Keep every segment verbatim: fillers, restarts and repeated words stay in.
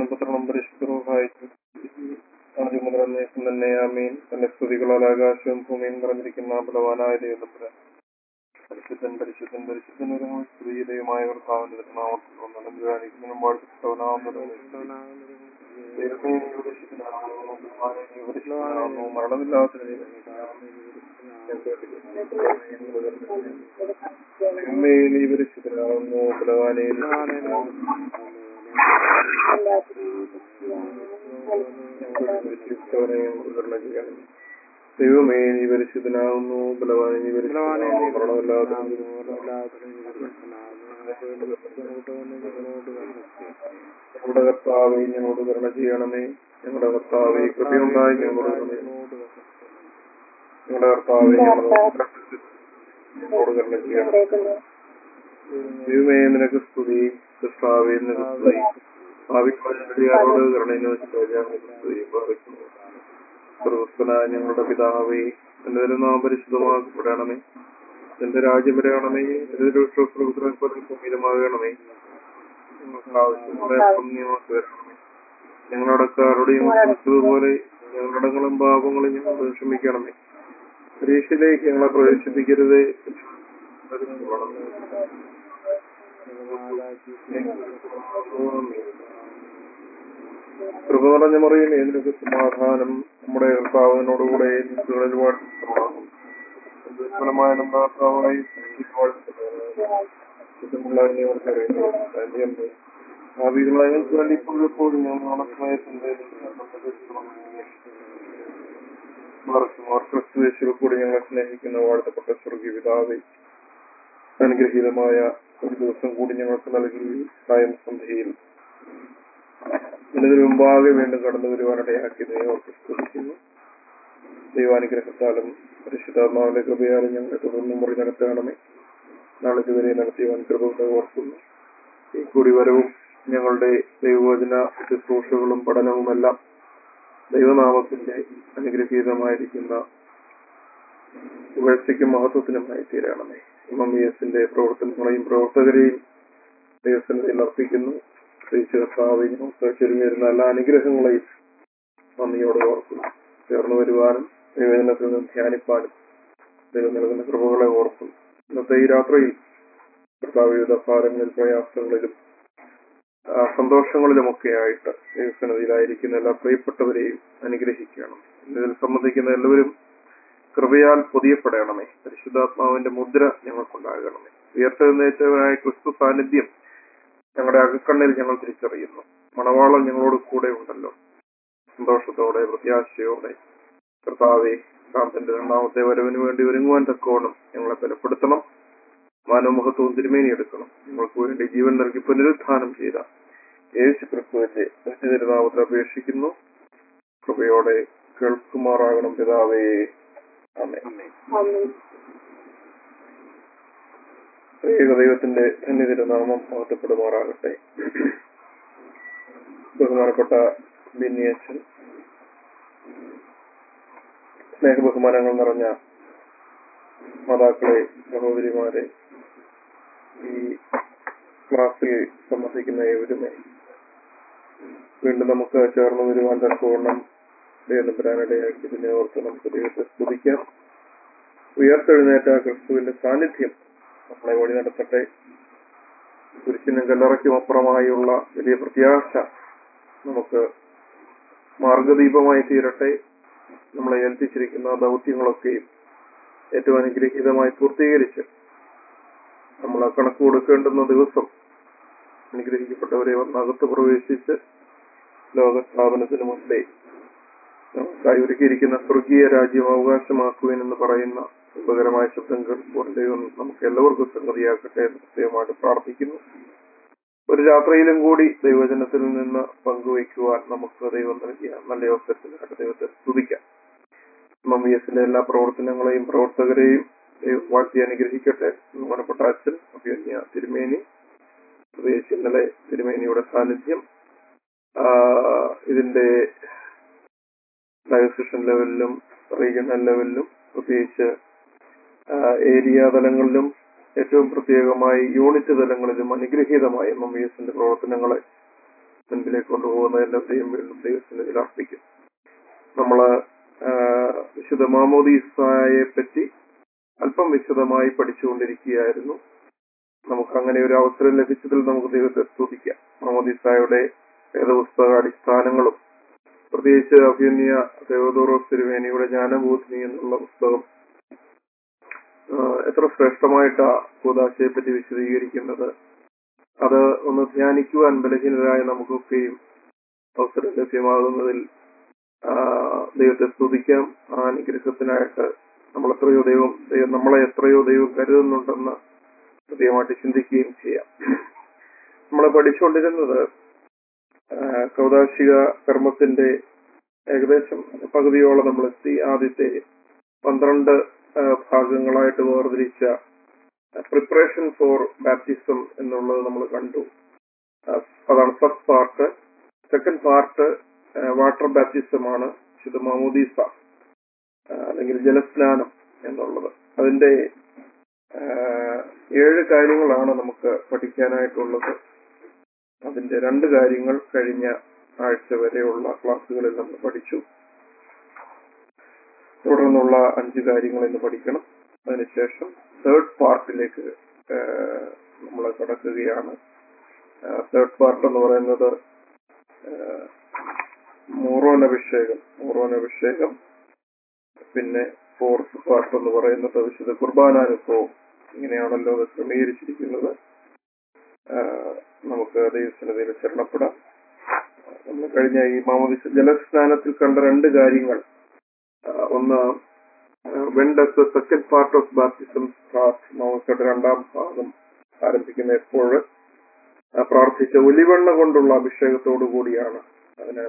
പിതാവിനും പുത്രനും പരിശുദ്ധനും സഹായിച്ചു ആദ്യം മുതൽ അന്നേക്കും തന്നെ ആമീൻ. തന്റെ സ്തുതികളാൽ ആകാശവും ഭൂമിയും നിറഞ്ഞിരിക്കുന്ന ബലവാനായ ദൈവത്തിന് പരിശുദ്ധൻ പരിശുദ്ധൻ പരിശുദ്ധൻ ഒരുങ്ങൾ സ്ത്രീയുമായ കർത്താവിന്റെ നാമത്തിൽ ഒന്നും വാഴ്ത്തപ്പെട്ടവനാവുന്നു മരണമില്ലാത്ത നീ പരിശുദ്ധനാവുന്നു ബലവാനെ ദൈവമേ നീ പരിശുദ്ധനാവുന്നു ബലവാനെ നീ മരണമില്ലാത്ത ഞങ്ങളുടെ കർത്താവേ ഞങ്ങളോട് കരുണ ചെയ്യണമേ. ഞങ്ങളുടെ കർത്താവേ കൃപയുണ്ടായി ഞങ്ങളോട് ഞങ്ങളുടെ കർത്താവേ ഞങ്ങളോട് കരുണ ചെയ്യണമേ. ദൈവമേ നിനക്ക് സ്തുതി. കർത്താവേ നിനക്ക് സ്തുതി. ഭാവിക്കാരോട് കരുണയോ സ്തുതി ഭാവിക്കുന്നു. സർവസ്വനായ ഞങ്ങളുടെ പിതാവേ എന്റെ നാം പരിശുദ്ധമാക്കപ്പെടണമേ. എന്റെ രാജ്യം വരണമേ. ഭൂമിയിലുമാകണമേ. ഞങ്ങൾക്ക് ആവശ്യമായ വരണമേ. ഞങ്ങളടക്കാരുടെയും പോലെ ഞങ്ങളടങ്ങളും പാപങ്ങളും ഞങ്ങൾ ക്ഷമിക്കണമേ. പരീക്ഷയിലേക്ക് ഞങ്ങളെ പ്രവേശിപ്പിക്കരുതേ. കൃപ നിറഞ്ഞ മറിയും ഏതിനൊക്കെ സമാധാനം നമ്മുടെ കർത്താവിനോടുകൂടെ ഒരുപാട് ഫലമായ നമ്മുടെ കർത്താവായി ഭാവികളെ ഞങ്ങൾക്ക് വേണ്ടി ഇപ്പോഴെപ്പോഴും ഞങ്ങൾ സമയത്തിന്റെ ക്രിസ്തുവേശുവിൽ കൂടി ഞങ്ങളെ സ്നേഹിക്കുന്ന വാഴ്ത്തപ്പെട്ട സ്വർഗീയ പിതാവേ, അനുഗ്രഹീതമായ ഒരു ദിവസം കൂടി ഞങ്ങൾക്ക് നൽകി സായം സന്ധ്യയിൽ ഇതിനു മുമ്പാകെ വീണ്ടും കടന്നു വരുവാനിടയാക്കി ദൈവത്തെ സ്തുതിക്കുന്നു. ദൈവാനുഗ്രഹത്താലും പരിശുദ്ധാത്മാവിന്റെ കൃപയാലും ഞങ്ങളെ തുടർന്ന് മുറി നടത്തണമേ. നാളെ ഇതുവരെ നടത്തിയവൻ കൃപകളെ ഓർക്കുന്നു. ഈ കൂടിവരവും ഞങ്ങളുടെ ദൈവവചന ശുശ്രൂഷകളും പഠനവുമെല്ലാം ദൈവനാമത്തിന്റെ അനുഗ്രഹീതമായിരിക്കുന്ന ഉയർച്ചയ്ക്കും മഹത്വത്തിനുമായി തീരണമേ. എം ഇ എസിന്റെ പ്രവർത്തനങ്ങളെയും പ്രവർത്തകരെയും ദൈവസന്നിധിയിൽ അർപ്പിക്കുന്നു. നമുക്ക് ചെറുവരുന്ന എല്ലാ അനുഗ്രഹങ്ങളെയും നന്ദിയോടെ ഓർക്കുന്നു. ചേർന്ന് വരുവാനും ദൈവജനത്തിൽ നിന്ന് ധ്യാനിപ്പാനും ദൈവം നൽകുന്ന കൃപകളെ ഓർക്കുന്നു. ഇന്നത്തെ ഈ രാത്രിയിൽ കർത്താവ് വിവിധ ഭാരങ്ങളിൽ പ്രയാസങ്ങളിലും സന്തോഷങ്ങളിലുമൊക്കെ ആയിട്ട് ദൈവസന്നിധിയിലായിരിക്കുന്ന എല്ലാ പ്രിയപ്പെട്ടവരെയും അനുഗ്രഹിക്കണം. ഇതിൽ സംബന്ധിക്കുന്ന എല്ലാവരും കൃപയാൽ പൊതിയപ്പെടണമേ. പരിശുദ്ധാത്മാവിന്റെ മുദ്ര ഞങ്ങൾക്കുണ്ടാകണമേ. ഉയർത്തെഴുന്നേറ്റവനായ ക്രിസ്തു സാന്നിധ്യം ഞങ്ങളുടെ അകക്കണ്ണിൽ ഞങ്ങൾ തിരിച്ചറിയുന്നു. മണവാളൻ ഞങ്ങളോട് കൂടെ ഉണ്ടല്ലോ. സന്തോഷത്തോടെ പ്രത്യാശയോടെ കർത്താവെ കാന്തന്റെ രണ്ടാമത്തെ വരവിന് വേണ്ടി ഒരുങ്ങുവാൻ തക്കോണം ഞങ്ങളെ ബലപ്പെടുത്തണം. മാനവമുഖത്വവും തിരുമേനി എടുക്കണം. ഞങ്ങൾക്ക് വേണ്ടി ജീവൻ നൽകി പുനരുത്ഥാനം ചെയ്ത യേശു ക്രിസ്തുവിന്റെ തിരുനാമത്തിൽ അപേക്ഷിക്കുന്നു. കൃപയോടെ കേൾക്കുമാറാകണം പിതാവേ. ആമേൻ. ഏകദൈവത്തിന്റെ ധന്യതിരുനാമം മഹത്വപ്പെടുമാറാകട്ടെ. ബഹുമാനപ്പെട്ട ബിന്നിയച്ചൻ, സ്നേഹബഹുമാനങ്ങൾ നിറഞ്ഞ മാതാക്കളെ, സഹോദരിമാരെ, ഈ ക്ലാസ്സിൽ സംബന്ധിക്കുന്ന ഏവരുമേ വീണ്ടും നമുക്ക് ചേർന്ന് വരുവാൻ തക്കവണ്ണം ദൈവനമ്പരാനിടയാക്കി ഇതിനെ ഓർത്ത് നമുക്ക് ദൈവത്തെ സ്തുതിക്കാം. ഉയർത്തെഴുന്നേറ്റ ക്രിസ്തുവിന്റെ സാന്നിധ്യം നമ്മളെ വഴി നടത്തട്ടെ. കുരിശിനും കല്ലറയ്ക്കും അപ്പുറമായുള്ള വലിയ പ്രത്യാശ നമുക്ക് മാർഗദീപമായി തീരട്ടെ. നമ്മളെ ഏൽപ്പിച്ചിരിക്കുന്ന ദൗത്യങ്ങളൊക്കെയും ഏറ്റവും അനുഗ്രഹീതമായി പൂർത്തീകരിച്ച് നമ്മൾ ആ കണക്ക് കൊടുക്കേണ്ടുന്ന ദിവസം അനുഗ്രഹിക്കപ്പെട്ടവരെ വന്നകത്ത് പ്രവേശിച്ച് ലോകസ്ഥാപനത്തിന് മുമ്പേ നമുക്കായി ഒരുക്കിയിരിക്കുന്ന സ്വർഗീയ രാജ്യം അവകാശമാക്കുവാൻ എന്ന് പറയുന്ന ഉപകരമായ ശബ്ദം കേൾക്കുവാൻ ദൈവം നമുക്ക് എല്ലാവർക്കും സംഗതിയാക്കട്ടെ എന്ന് പ്രത്യേകമായിട്ട് പ്രാർത്ഥിക്കുന്നു. ഒരു രാത്രിയിലും കൂടി ദൈവജനത്തിൽ നിന്ന് പങ്കുവയ്ക്കുവാൻ നമുക്ക് ദൈവം നൽകിയ നല്ല അവസരത്തിനായിട്ട് ദൈവത്തെ സ്തുതിക്കാം. എം ഇ എസിന്റെ എല്ലാ പ്രവർത്തനങ്ങളെയും പ്രവർത്തകരെയും വാഴ്ത്തി അനുഗ്രഹിക്കട്ടെ. ബഹുമാനപ്പെട്ട അച്ഛൻ അഭിയന്യ തിരുമേനി, പ്രത്യേകിച്ച് ഇന്നലെ തിരുമേനിയുടെ സാന്നിധ്യം ഇതിന്റെ ഡയസിഷൻ ലെവലിലും റീജിയണൽ ലെവലിലും പ്രത്യേകിച്ച് ഏരിയ തലങ്ങളിലും ഏറ്റവും പ്രത്യേകമായി യൂണിറ്റ് തലങ്ങളിലും അനുഗ്രഹീതമായ എം ഇ എസിന്റെ പ്രവർത്തനങ്ങളെ മുൻപിലേക്ക് കൊണ്ടുപോകുന്ന എല്ലാവരെയും വീണ്ടും ദൈവസന്നിധിയിൽ അർപ്പിക്കും. നമ്മള് വിശുദ്ധ മാമോദീസായെ പറ്റി അല്പം വിശദമായി പഠിച്ചുകൊണ്ടിരിക്കുകയായിരുന്നു. നമുക്ക് അങ്ങനെ ഒരു അവസരം ലഭിച്ചതിൽ നമുക്ക് ദൈവത്തെ സ്തുതിക്കാം. മാമോദീസായുടെ വേദപുസ്തക അടിസ്ഥാനങ്ങളും പ്രത്യേകിച്ച് അഭിനയ തെയോദോറോസ് തിരുമേനിയുടെ ജ്ഞാനബോധിനി എന്നുള്ള പുസ്തകം എത്ര ശ്രേഷ്ഠമായിട്ടാ കൂദാശയെ പറ്റി വിശദീകരിക്കുന്നത്. അത് ഒന്ന് ധ്യാനിക്കുവാൻ ബലഹീനരായ നമുക്കൊക്കെയും അവസരം ലഭ്യമാകുന്നതിൽ ദൈവത്തെ സ്തുതിക്കാം. ആ അനുഗ്രഹത്തിനായിട്ട് നമ്മൾ എത്രയോ ദൈവം നമ്മളെ എത്രയോ ദൈവം കരുതുന്നുണ്ടെന്ന് കൃത്യമായിട്ട് ചിന്തിക്കുകയും ചെയ്യാം. നമ്മളെ പഠിച്ചുകൊണ്ടിരുന്നത് കൗദാശിക കർമ്മത്തിന്റെ ഏകദേശം പകുതിയോളം നമ്മൾ എത്തി. ആദ്യത്തെ പന്ത്രണ്ട് ഭാഗങ്ങളായിട്ട് വേർതിരിച്ച പ്രിപ്പറേഷൻ ഫോർ ബാപ്റ്റിസം എന്നുള്ളത് നമ്മൾ കണ്ടു. അതാണ് first part. Second part water baptism ആണ്, വിശുദ്ധ മാമോദീസ അല്ലെങ്കിൽ ജലസ്നാനം എന്നുള്ളത്. അതിന്റെ ഏഴ് കാര്യങ്ങളാണ് നമുക്ക് പഠിക്കാനായിട്ടുള്ളത്. അതിന്റെ രണ്ട് കാര്യങ്ങൾ കഴിഞ്ഞ ആഴ്ച വരെയുള്ള ക്ലാസ്സുകളിൽ നമ്മൾ പഠിച്ചു. തുടർന്നുള്ള അഞ്ച് കാര്യങ്ങൾ ഇന്ന് പഠിക്കണം. അതിനുശേഷം തേർഡ് പാർട്ടിലേക്ക് നമ്മൾ കടക്കുകയാണ്. തേർഡ് പാർട്ട് എന്ന് പറയുന്നത് മൂറോനഭിഷേകം മൂറോനഭിഷേകം പിന്നെ ഫോർത്ത് പാർട്ട് എന്ന് പറയുന്നത് വിശുദ്ധ കുർബാനാനുഭവം. ഇങ്ങനെയാണല്ലോ അത് ക്രമീകരിച്ചിരിക്കുന്നത്. നമുക്ക് ദൈവസന്നിധിയിൽ ശരണപ്പെടാം. നമ്മൾ കഴിഞ്ഞ ഈ മാമോദീസ ജലസ്നാനത്തിൽ കണ്ട രണ്ട് കാര്യങ്ങൾ, ഒന്ന് when does the second part of baptism start? മാമോദീസയുടെ രണ്ടാം ഭാഗം ആരംഭിക്കുന്ന എപ്പോൾ? പ്രാർത്ഥിച്ച ഒലിവെണ്ണ കൊണ്ടുള്ള അഭിഷേകത്തോടു കൂടിയാണ്. അതിന്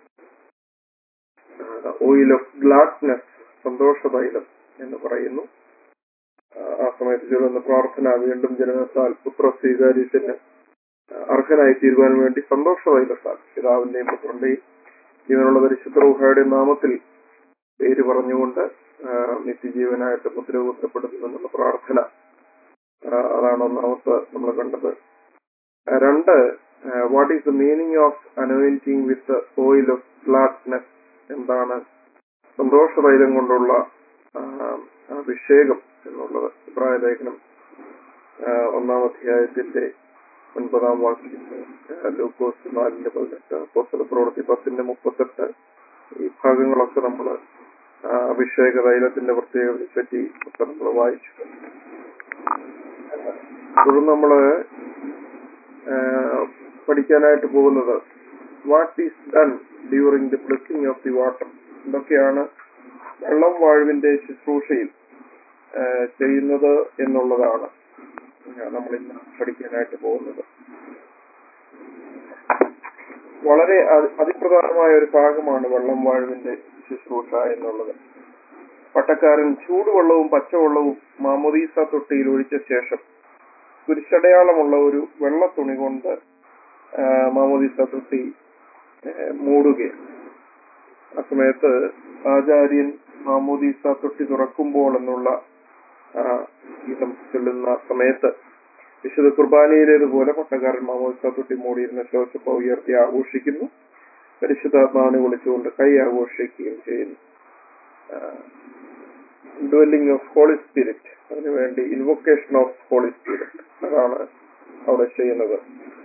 ഓയിൽ ഓഫ് ഗ്ലാഡ്നെസ്, സന്തോഷ തൈലം എന്ന് പറയുന്നു. ആ സമയത്ത് ചൊല്ലുന്ന പ്രാർത്ഥന വീണ്ടും ജനനത്താൽ പുത്ര സ്വീകാര്യത്തിന് അർഹനായി തീരുവാൻ വേണ്ടി സന്തോഷ തൈലത്താൽ പിതാവിന്റെയും പുത്രന്റെയും ജീവനുള്ള പരിശുദ്ധ റൂഹായുടെ നാമത്തിൽ പേര് പറഞ്ഞുകൊണ്ട് നിത്യജീവനായിട്ട് മുദ്രകുത്തപ്പെടുന്നു എന്നുള്ള പ്രാർത്ഥന. അതാണ് ഒന്നാമത്തെ നമ്മൾ കണ്ടത്. രണ്ട്, what is the meaning of anointing with oil of gladness? എന്താണ് സന്തോഷ തൈലം കൊണ്ടുള്ള അഭിഷേകം എന്നുള്ളത്? ഇബ്രായ ലേഖനം ഒന്നാം അധ്യായത്തിന്റെ ഒൻപതാം വാക്യം, ലൂക്കോസ് നാലിന്റെ പതിനെട്ട്, അപ്പോസ്തല പ്രവൃത്തി പത്തിന്റെ മുപ്പത്തെട്ട്, ഈ ഭാഗങ്ങളൊക്കെ നമ്മൾ അഭിഷേക തൈലത്തിന്റെ പ്രത്യേകതയെ പറ്റി ഒക്കെ നമ്മൾ വായിച്ചു. തുടർന്ന് നമ്മള് പഠിക്കാനായിട്ട് പോകുന്നത് what is done during the blessing of the water. എന്തൊക്കെയാണ് വെള്ളം വാഴുവിന്റെ ശുശ്രൂഷയിൽ ചെയ്യുന്നത് എന്നുള്ളതാണ് നമ്മൾ ഇന്ന് പഠിക്കാനായിട്ട് പോകുന്നത്. വളരെ അതിപ്രധാനമായ ഒരു ഭാഗമാണ് വെള്ളം വാഴുവിന്റെ ശുശ്രൂഷ എന്നുള്ളത്. പട്ടക്കാരൻ ചൂടുവെള്ളവും പച്ചവെള്ളവും മാമോദീസ തൊട്ടിയിൽ ഒഴിച്ച ശേഷം കുരിശടയാളമുള്ള ഒരു വെള്ള തുണി കൊണ്ട് മാമോദീസ തൊട്ടി മൂടുകയാണ്. ആ സമയത്ത് ആചാര്യൻ മാമോദീസ തൊട്ടി തുറക്കുമ്പോൾ എന്നുള്ള ഗീതം ചൊല്ലുന്ന സമയത്ത് വിശുദ്ധ കുർബാനയിലേതുപോലെ പട്ടക്കാരൻ മാമോദീസ തൊട്ടി മൂടിയിരുന്ന ശ്വാസപ്പ ഉയർത്തി ആഘോഷിക്കുന്നു. പരിശുദ്ധാത്മാവിനെ വിളിച്ചുകൊണ്ട് കൈ ആഘോഷിക്കുകയും ചെയ്യുന്നു. ഡ്വെല്ലിംഗ് ഓഫ് ഹോളി സ്പിരിറ്റ്, അതിനുവേണ്ടി ഇൻവൊക്കേഷൻ ഓഫ് ഹോളി സ്പിരിറ്റ്, അതാണ് അവിടെ ചെയ്യുന്നത്.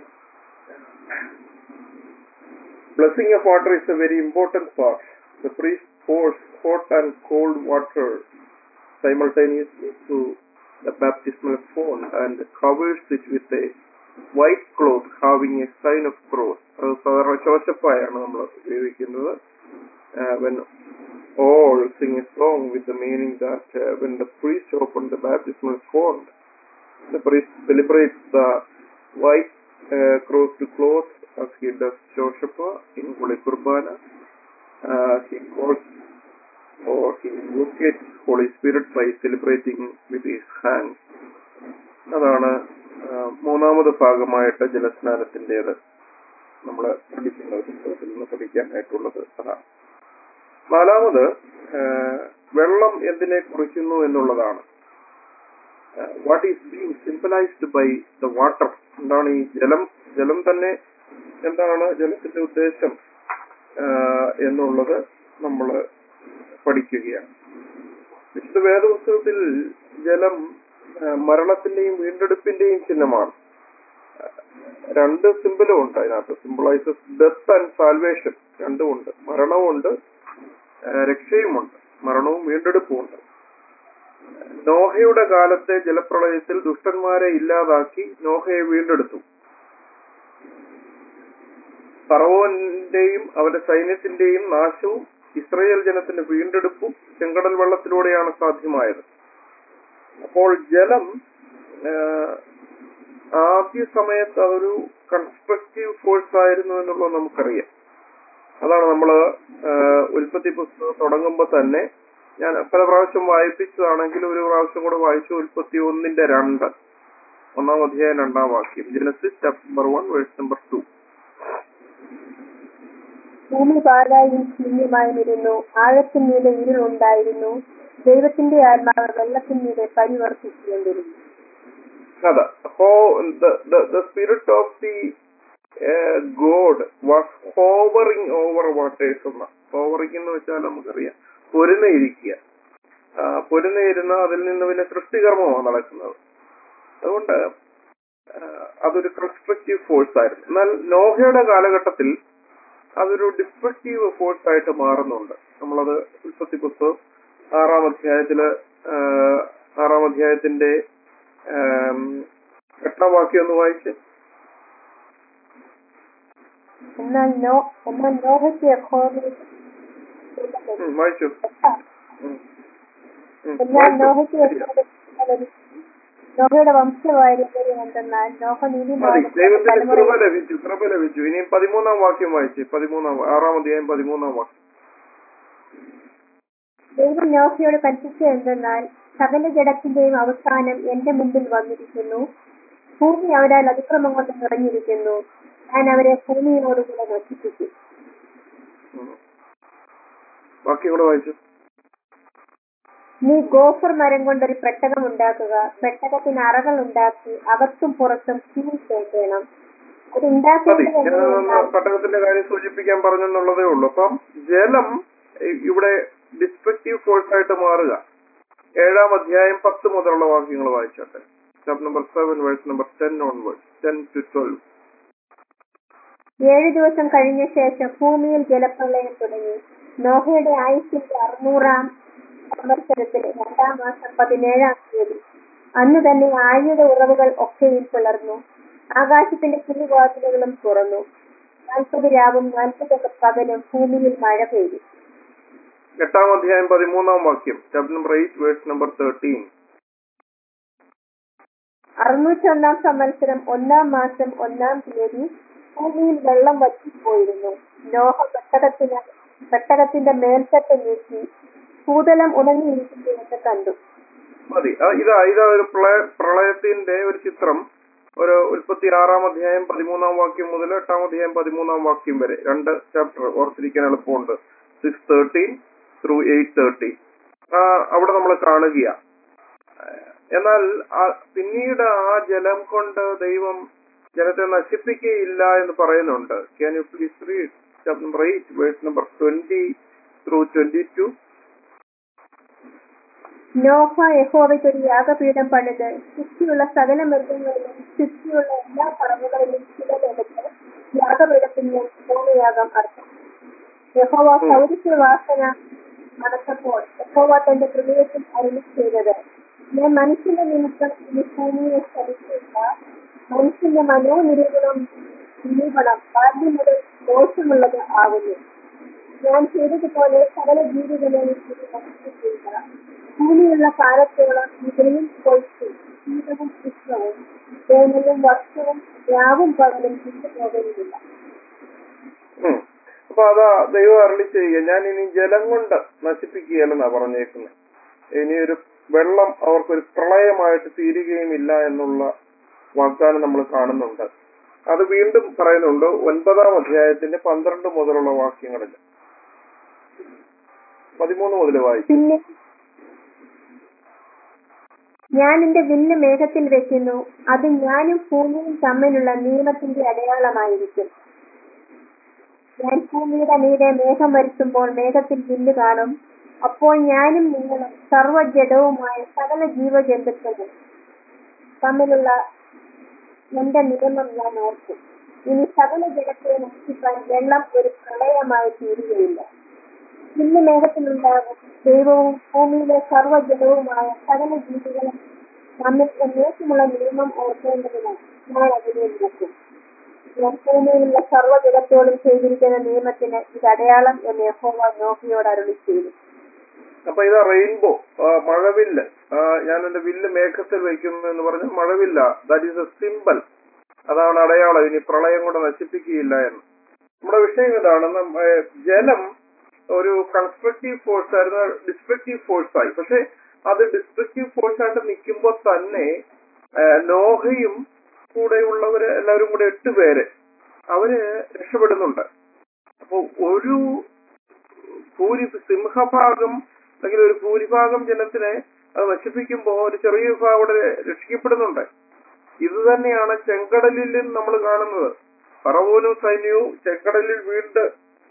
Blessing of water is a very important part. The priest pours hot and cold water simultaneously to the baptismal font and covers it with a white cloth having a sign of cross. അത് സാധാരണ ചോശപ്പായാണ് നമ്മൾ ഉപയോഗിക്കുന്നത്. When all sing a song with the meaning that uh, when the priest opens the baptismal font, the priest celebrates the white uh, crossed cloth as he does Shoshapa in Holy Kurbana. Uh, he calls or he invocates Holy Spirit by celebrating with his hands. അതാണ് മൂന്നാമത് ഭാഗമായിട്ട് ജലസ്നാനത്തിൻ്റെത് നമ്മൾ പഠിക്കുന്നത്, പുസ്തകത്തിൽ നിന്ന് പഠിക്കാനായിട്ടുള്ളത് അതാണ്. നാലാമത് വെള്ളം എന്തിനെ കുറിക്കുന്നു എന്നുള്ളതാണ്. What is being symbolised by the water. എന്താണ് ഈ ജലം? ജലം തന്നെ എന്താണ് ജലത്തിന്റെ ഉദ്ദേശം എന്നുള്ളത് നമ്മൾ പഠിക്കുകയാണ്. വിശുദ്ധ വേദപുസ്തകത്തിൽ ജലം മരണത്തിന്റെയും വീണ്ടെടുപ്പിന്റെയും ചിഹ്നമാണ്. രണ്ട് സിമ്പിളും ഉണ്ട് അതിനകത്ത്. സിമ്പിളൈസസ് ഡെത്ത് ആൻഡ് സാൽവേഷൻ രണ്ടും ഉണ്ട്. മരണവുമുണ്ട്, രക്ഷയുമുണ്ട്. മരണവും വീണ്ടെടുപ്പും ഉണ്ട്. നോഹയുടെ കാലത്തെ ജലപ്രളയത്തിൽ ദുഷ്ടന്മാരെ ഇല്ലാതാക്കി നോഹയെ വീണ്ടെടുത്തു. ഫറവോന്റെയും അവന്റെ സൈന്യത്തിന്റെയും നാശവും ഇസ്രായേൽ ജനത്തിന്റെ വീണ്ടെടുപ്പും ചെങ്കടൽ വെള്ളത്തിലൂടെയാണ് സാധ്യമായത്. അപ്പോൾ ജലം ആദ്യ സമയത്ത് അതൊരു കൺസ്ട്രക്റ്റീവ് ഫോഴ്സ് ആയിരുന്നു എന്നുള്ളത് നമുക്കറിയാം. അതാണ് നമ്മള് ഉൽപ്പത്തി പുസ്തകം തുടങ്ങുമ്പോൾ തന്നെ ഞാൻ പല പ്രാവശ്യം വായിപ്പിച്ചതാണെങ്കിൽ ഒരു പ്രാവശ്യം കൂടെ വായിച്ചു. ഉൽപ്പത്തി ഒന്നിന്റെ രണ്ട് ഒന്നാം അധ്യായം രണ്ടാം വാക്യം. Genesis chapter one verse number two. ഭൂമി പാഴായും ശൂന്യമായിരുന്നു, ആഴത്തിന്മീതെ ഇരുളുണ്ടായിരുന്നു, ദൈവത്തിന്റെ ആത്മാവ് വെള്ളത്തിന്മീതെ പരിവർത്തിച്ചുകൊണ്ടിരുന്നു. അതെ. അപ്പോ the spirit of the uh, God was hovering over waters എന്ന. ഹോവറിംഗ് എന്ന് വെച്ചാൽ നമുക്കറിയാം പൊരുന്നയിരിക്കുക. പൊരുന്നയിരുന്ന അതിൽ നിന്ന് പിന്നെ സൃഷ്ടികർമ്മമാണ് നടക്കുന്നത്. അതുകൊണ്ട് അതൊരു കൺസ്ട്രക്റ്റീവ് ഫോഴ്സ് ആയിരുന്നു. എന്നാൽ നോഹയുടെ കാലഘട്ടത്തിൽ അതൊരു ഡിസ്ട്രക്റ്റീവ് ഫോഴ്സ് ആയിട്ട് മാറുന്നുണ്ട്. നമ്മളത് ഉൽപ്പത്തി പുസ്തകം ആറാം അധ്യായത്തില് ആറാം അധ്യായത്തിന്റെ എട്ടാം വാക്യം ഒന്ന് വായിച്ച്. വായിച്ചു. നോഹയുടെ വംശവാര്യതയും എന്തെന്നാൽ നോഹ ദൈവത്തിന്റെ കൃപ ലഭിച്ചു കൃപ ലഭിച്ചു ഇനി പതിമൂന്നാം വാക്യം വായിച്ച്. പതിമൂന്നാം ആറാം അധ്യായം പതിമൂന്നാം വാക്യം. ദൈവം നോഹയോട് കൽപ്പിച്ചത് എന്തെന്നാൽ സകല ജഡത്തിന്റെയും അവസാനം എന്റെ മുമ്പിൽ വന്നിരിക്കുന്നു. ഭൂമി അവരാൽ അതിക്രമം കൊണ്ട് നിറഞ്ഞിരിക്കുന്നു. ഞാൻ അവരെ ഭൂമിയോടുകൂടെ നശിപ്പിച്ചു. ബാക്കി കൂടെ വായിച്ചു. നീ ഗോഫർ മരം കൊണ്ടൊരു പെട്ടകം ഉണ്ടാക്കുക. പെട്ടകത്തിന് അറകൾ ഉണ്ടാക്കി അകത്തും പുറത്തും സീൽ തേക്കണം. അത് ഉണ്ടാക്കുന്നത് പെട്ടകത്തിന്റെ കാര്യം സൂചിപ്പിക്കാൻ പറഞ്ഞെന്നുള്ളതേ ഉള്ളൂ. അപ്പം ജലം ഇവിടെ ഡിസ്ട്രക്റ്റീവ് ഫോഴ്സ് ആയിട്ട് മാറുക. ഏഴാം അധ്യായം പത്ത് മുതലുള്ള വാക്യങ്ങൾ വായിച്ചോട്ടെ. Chapter number seven verse number ten onwards, ten to twelve. ഏഴു ദിവസം കഴിഞ്ഞ ശേഷം ഭൂമിയിൽ ജലപ്രളയം തുടങ്ങി. നോഹയുടെ ആയുസ്സിന്റെ അറുന്നൂറാം സംവത്സരത്തിലെ രണ്ടാം മാസം പതിനേഴാം തീയതി അന്ന് തന്നെ ആഴിയുടെ ഉറവുകൾ ഒക്കെയും പിളർന്നു. ആകാശത്തിന്റെ കിളിവാതിലുകളും തുറന്നു. നാൽപ്പത് രാവും നാൽപ്പത് പകലും ഭൂമിയിൽ മഴ പെയ്തു. എട്ടാം അധ്യായം പതിമൂന്നാം വാക്യം. Chapter number eight verse number thirteen. അറുന്നൂറ്റി ഒന്നാം സംവത്സരം ഒന്നാം മാസം ഒന്നാം തീയതി ഭൂമിയിൽ വെള്ളം വറ്റിപ്പോയിരുന്നു. നോഹ പെട്ടകത്തിന് പെട്ടകത്തിന്റെ മേൽത്തട്ട് നീക്കി ഭൂതലം ഉണങ്ങിയിരിക്കുന്നുവെന്ന് കണ്ടു. മതി. ഇതാ ഇതാ ഒരു പ്രളയ പ്രളയത്തിന്റെ ഒരു ചിത്രം. ഒരു ഉൽപ്പത്തി ആറാം അധ്യായം പതിമൂന്നാം വാക്യം മുതൽ എട്ടാം അധ്യായം പതിമൂന്നാം വാക്യം വരെ രണ്ട് ചാപ്റ്റർ ഓർത്തിരിക്കാൻ എളുപ്പമുണ്ട്. Six thirteen through eight thirteen അവിടെ നമ്മൾ കാണുകയാണ്. എന്നാൽ പിന്നീട് ആ ജലം കൊണ്ട് ദൈവം ജനത്തെ നശിപ്പിക്കുകയില്ല എന്ന് പറയുന്നുണ്ട്. Can you please read chapter number eight verse number twenty through twenty two. നോഹ യഹോവയ്ക്ക് ഒരു യാഗപീഠം പണിത് ചുറ്റിയുള്ള സകല മൃഗങ്ങളിലും ചുറ്റിയുള്ള എല്ലാ പറവുകളിലും ചിലതെടുത്ത് യാഗപീഠത്തിന് ഹോമയാഗം അർപ്പിച്ചു. യഹോവ സൗരഭ്യ വാസന നടത്തപ്പോൾ യഹോവ തന്റെ ഹൃദയത്തിൽ അരുളി ചെയ്തത്, ഞാൻ മനുഷ്യന്റെ നിമിത്തം ഈ ഭൂമിയെ ചലിച്ചില്ല. മനുഷ്യന്റെ മനോനിരൂപണം നിരൂപണം ആദ്യം മുതൽ ദോഷമുള്ളത് ആകുന്നു. ഞാൻ ചെയ്തതുപോലെ സകല ജീവികളെയും ചെയ്യുക. ഭൂമിയുള്ള കാലത്തോളം ഇതയും കൊയ്ത്തും ശീതവും ഉഷ്ണവും വേനലും വർഷവും രാവും പകലും വിട്ടുപോകുന്നില്ല. അപ്പൊ അതാ ദൈവം അരുളി ചെയ്യുക, ഞാൻ ഇനി ജലം കൊണ്ട് നശിപ്പിക്കുകയല്ലെന്നാ പറഞ്ഞേക്കുന്നത്. ഇനിയൊരു വെള്ളം അവർക്കൊരു പ്രളയമായിട്ട് തീരുകയുമില്ല എന്നുള്ള വാഗ്ദാനം നമ്മൾ കാണുന്നുണ്ട്. അത് വീണ്ടും പറയുന്നുണ്ട് ഒൻപതാം അധ്യായത്തിന്റെ പന്ത്രണ്ട് മുതലുള്ള വാക്യങ്ങളിൽ. പതിമൂന്ന് മുതൽ വായിക്കും. പിന്നെ ഞാൻ എന്റെ വില്ല് മേഘത്തിൽ വെക്കുന്നു. അത് ഞാനും ഭൂമിയും തമ്മിലുള്ള നിയമത്തിന്റെ അടയാളമായിരിക്കും. ഞാൻ ഭൂമിയുടെ മീതെ മേഘം വരുത്തുമ്പോൾ മേഘത്തിൽ വില്ല് കാണും. അപ്പോൾ ഞാനും നിങ്ങളും സർവ്വജഡവുമായ സകല ജീവജന്തുക്കളും തമ്മിലുള്ള എന്റെ നിയമം ഞാൻ ഓർക്കും. ഇനി സകല ജലത്തെ നശിപ്പിക്കാൻ വെള്ളം ഒരു പ്രളയമായി തീരുകയില്ല. ഇന്ന് മേഘത്തിലുണ്ടാകും ദൈവവും ഭൂമിയിലെ സർവ്വജലവുമായ സകല ജീവികളും തമ്മിൽ എന്നേക്കുമുള്ള നിയമം ഓർക്കേണ്ടതിനാൽ ഞാൻ അതിനെ നോക്കും. ഞാൻ ഭൂമിയിലുള്ള സർവ്വജലത്തോടും ചെയ്തിരിക്കുന്ന നിയമത്തിന് ഇത് അടയാളം എന്ന് യഹോവ നോഹയോട് അരുളി ചെയ്തു. അപ്പൊ ഇത് റെയിൻബോ, മഴവില്ല്. ഞാൻ എന്റെ വില്ല് മേഘത്തിൽ വയ്ക്കുന്നു എന്ന് പറഞ്ഞ മഴവില്ല. That is a symbol. അതാണ് അടയാളം. ഇനി പ്രളയം കൊണ്ട് നശിപ്പിക്കുകയില്ല എന്ന്. നമ്മുടെ വിഷയം ഇതാണ്. ജലം ഒരു കൺസ്ട്രക്റ്റീവ് ഫോഴ്സ് ആയിരുന്നു, ഡിസ്ട്രക്റ്റീവ് ഫോഴ്സ് ആയി. പക്ഷെ അത് ഡിസ്ട്രക്റ്റീവ് ഫോഴ്സ് ആയിട്ട് നിൽക്കുമ്പോൾ തന്നെ നോഹയും കൂടെയുള്ളവര് എല്ലാവരും കൂടെ എട്ട് പേര് അവര് രക്ഷപ്പെടുന്നുണ്ട്. അപ്പൊ ഒരു ഭൂരി സിംഹഭാഗം അല്ലെങ്കിൽ ഒരു ഭൂരിഭാഗം ജനത്തിനെ അത് നശിപ്പിക്കുമ്പോൾ ഒരു ചെറിയ വിഭാഗം അവിടെ രക്ഷിക്കപ്പെടുന്നുണ്ട്. ഇത് തന്നെയാണ് ചെങ്കടലിൽ നമ്മൾ കാണുന്നത്. ഫറവോനും സൈന്യവും ചെങ്കടലിൽ വീണ്ട്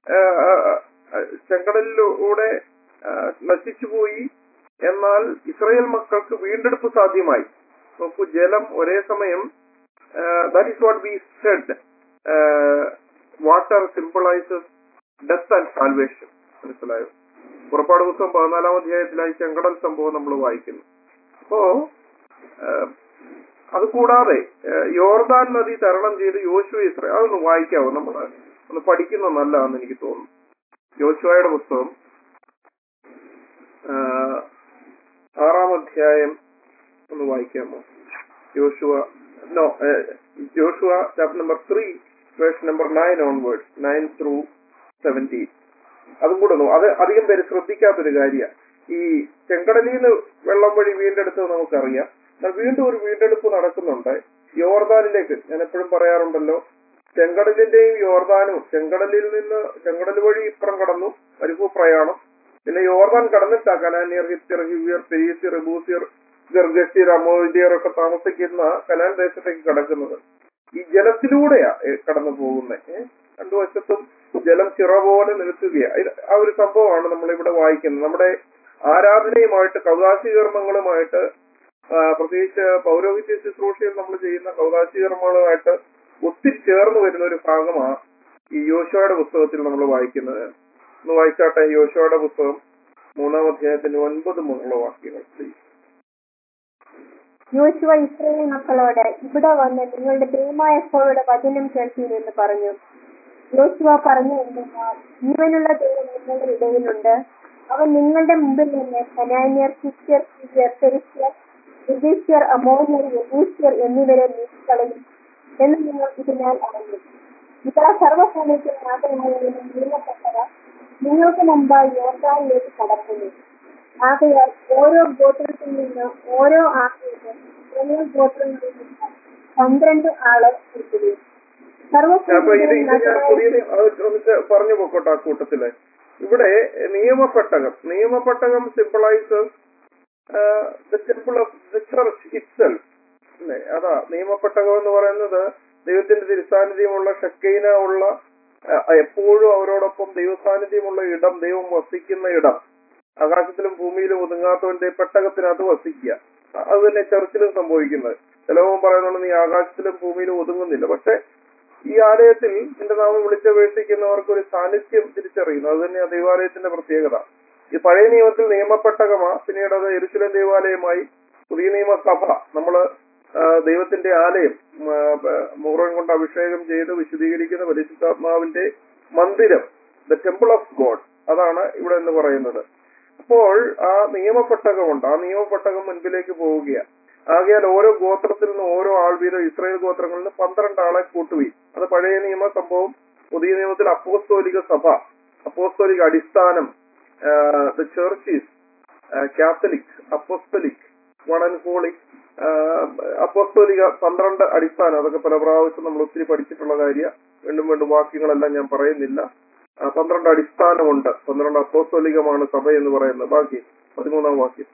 ചെങ്കടലിലൂടെ നശിച്ചുപോയി. എന്നാൽ ഇസ്രായേൽ മക്കൾക്ക് വീണ്ടെടുപ്പ് സാധ്യമായി. നോക്കൂ, ജലം ഒരേ സമയം that is what we said, water symbolises death and salvation. മനസ്സിലായോ? പുറപ്പാട് പുസ്തകം പതിനാലാം അധ്യായത്തിലായി ചെങ്കടൽ സംഭവം നമ്മൾ വായിക്കുന്നു. അപ്പോ അതുകൂടാതെ യോർദാൻ നദി തരണം ചെയ്ത് യോശുവ ഇസ്രായേൽ, അതൊന്ന് വായിക്കാവോ? നമ്മൾ ഒന്ന് പഠിക്കുന്നത് നല്ലതാണെന്ന് എനിക്ക് തോന്നുന്നു. യോശുവയുടെ പുസ്തകം ആറാം അധ്യായം ഒന്ന് വായിക്കാമോ? യോശുവ നോ യോശുവ chapter number three verse number nine onwards, nine through seventeen. അതും കൂടെ ഒന്ന്, അത് അധികം പേര് ശ്രദ്ധിക്കാത്തൊരു കാര്യമാണ്. ഈ ചെങ്കടലിൽ നിന്ന് വെള്ളം വഴി വീണ്ടെടുത്തത് നമുക്കറിയാം. എന്നാൽ വീണ്ടും ഒരു വീണ്ടെടുപ്പ് നടക്കുന്നുണ്ട് യോർദാനിലേക്ക്. ഞാൻ എപ്പോഴും പറയാറുണ്ടല്ലോ, ചെങ്കടലിന്റെയും യോർദാനും, ചെങ്കടലിൽ നിന്ന് ചെങ്കടൽ വഴി ഇപ്പുറം കടന്നു മരുഭൂ പ്രയാണം, പിന്നെ യോർദാൻ കടന്നിട്ടാ കനാന്യർ, ഹിത്യർ, ഹിവ്യർ, പെരീസിയർ, എബൂസിയർ, ഗർഗസ്യർ, അമോര്യർ ഒക്കെ താമസിക്കുന്ന കനാൻ ദേശത്തേക്ക് കടക്കുന്നത്. ഈ ജലത്തിലൂടെയാ കടന്നു പോകുന്നത്. രണ്ടു വശത്തും ജലം ചിറ പോലെ നിൽക്കുകയാണ്. ആ ഒരു സംഭവമാണ് നമ്മളിവിടെ വായിക്കുന്നത്. നമ്മുടെ ആരാധനയുമായിട്ട് കൗദാശീകർമ്മങ്ങളുമായിട്ട്, പ്രത്യേകിച്ച് പൗരോഹിത്യ ശുശ്രൂഷയിൽ നമ്മൾ ചെയ്യുന്ന കൗദാശീകർമ്മങ്ങളുമായിട്ട് ഒത്തിരി ചേർന്ന് വരുന്ന ഒരു ഭാഗമാണ് ഈ യോശുവയുടെ പുസ്തകത്തിൽ നമ്മൾ വായിക്കുന്നത്. ഒന്ന് വായിച്ചാട്ടെ, യോശുവയുടെ പുസ്തകം മൂന്നാം അധ്യായത്തിന്റെ ഒൻപത് മുതലുള്ള വാക്യങ്ങൾ. യോശുവ ഇസ്രായേൽ മക്കളോട്, ഇവിടെ വന്ന് നിങ്ങളുടെ ദൈവമായ യഹോവയുടെ വചനം കേൾപ്പീൻ എന്ന് പറഞ്ഞു. യോശുവ പറഞ്ഞു എന്തെന്നാൽ, ജീവനുള്ള ദൈവം നിങ്ങളുടെ ഇടയിലുണ്ട്. അവൻ നിങ്ങളുടെ മുമ്പിൽ നിന്ന് കനാന്യർ, ഹിത്യർ, ഹിവ്യർ, പെരിസ്യർ, ഗിർഗസ്യർ, അമോര്യർ, യെബൂസ്യർ എന്നിവരെ നീക്കിക്കളയും എന്ന് നിങ്ങൾ ഇതിനാൽ അറിഞ്ഞു. ഇതാ സർവ്വഭൂമിക്കും നാഥനായ നിയമപ്പെട്ടവ നിങ്ങൾക്ക് മുമ്പായി യോർദാനിലേക്ക് കടക്കുന്നു. ആകയാൽ ഓരോ ഗോത്രത്തിൽ നിന്ന് ഓരോ ആളുകളും ഓരോ ഗോത്രങ്ങളിൽ നിന്ന് പന്ത്രണ്ട് ആള് കിട്ടുകയും പറഞ്ഞു പോക്കോട്ടെ. ആ കൂട്ടത്തില് ഇവിടെ നിയമപ്പെട്ടകം നിയമപ്പെട്ടകം symbolises the temple of the church itself. അല്ലേ? അതാ നിയമപ്പെട്ടകം എന്ന് പറയുന്നത്. ദൈവത്തിന്റെ തിരുസാന്നിധ്യമുള്ള ഷക്കീന ഉള്ള, എപ്പോഴും അവരോടൊപ്പം ദൈവസാന്നിധ്യമുള്ള ഇടം, ദൈവം വസിക്കുന്ന ഇടം. ആകാശത്തിലും ഭൂമിയിലും ഒതുങ്ങാത്തവന്റെ പെട്ടകത്തിനകത്ത് വസിക്കുക. അത് തന്നെ ചർച്ചിലും സംഭവിക്കുന്നത്. ചിലവും പറയുന്നുണ്ട്, നീ ആകാശത്തിലും ഭൂമിയിലും ഒതുങ്ങുന്നില്ല. പക്ഷെ ഈ ആലയത്തിൽ നിന്റെ നാമം വിളിച്ചപേക്ഷിക്കുന്നവർക്ക് ഒരു സാന്നിധ്യം തിരിച്ചറിയുന്നു. അത് തന്നെയാണ് ദൈവാലയത്തിന്റെ പ്രത്യേകത. ഈ പഴയ നിയമത്തിൽ നിയമപ്പെട്ടകമാ, പിന്നീട് അത് യെരൂശലേം ദൈവാലയമായി. പുതിയ നിയമസഭ, നമ്മള് ദൈവത്തിന്റെ ആലയം, മൂറം കൊണ്ട് അഭിഷേകം ചെയ്ത് വിശദീകരിക്കുന്ന പരിശുദ്ധാത്മാവിന്റെ മന്ദിരം, ദ ടെമ്പിൾ ഓഫ് ഗോഡ്, അതാണ് ഇവിടെ എന്ന് പറയുന്നത്. അപ്പോൾ ആ നിയമപ്പെട്ടകമുണ്ട്. ആ നിയമപ്പെട്ടകം മുൻപിലേക്ക് പോവുകയാണ്. ആകയാൽ ഓരോ ഗോത്രത്തിൽ നിന്ന് ഓരോ ആൾ വീതം ഇസ്രായേൽ ഗോത്രങ്ങളിൽ നിന്ന് പന്ത്രണ്ട് ആളെ കൂട്ടുകയും. അത് പഴയ നിയമ സംഭവം. പുതിയ നിയമത്തിൽ അപ്പോസ്തോലിക സഭ, അപ്പോസ്തോലിക അടിസ്ഥാനം, the church is catholic, apostolic, one and holy, അപ്പോസ്തോലിക പന്ത്രണ്ട് അടിസ്ഥാനം. അതൊക്കെ പല പ്രാവശ്യം നമ്മൾ ഒത്തിരി പഠിച്ചിട്ടുള്ള കാര്യം. വീണ്ടും വീണ്ടും വാക്യങ്ങളെല്ലാം ഞാൻ പറയുന്നില്ല. പന്ത്രണ്ട് അടിസ്ഥാനമുണ്ട്. പന്ത്രണ്ട് അപ്പോസ്തോലികമാണ് സഭ എന്ന് പറയുന്നത്. ബാക്കി പതിമൂന്നാം വാക്യം.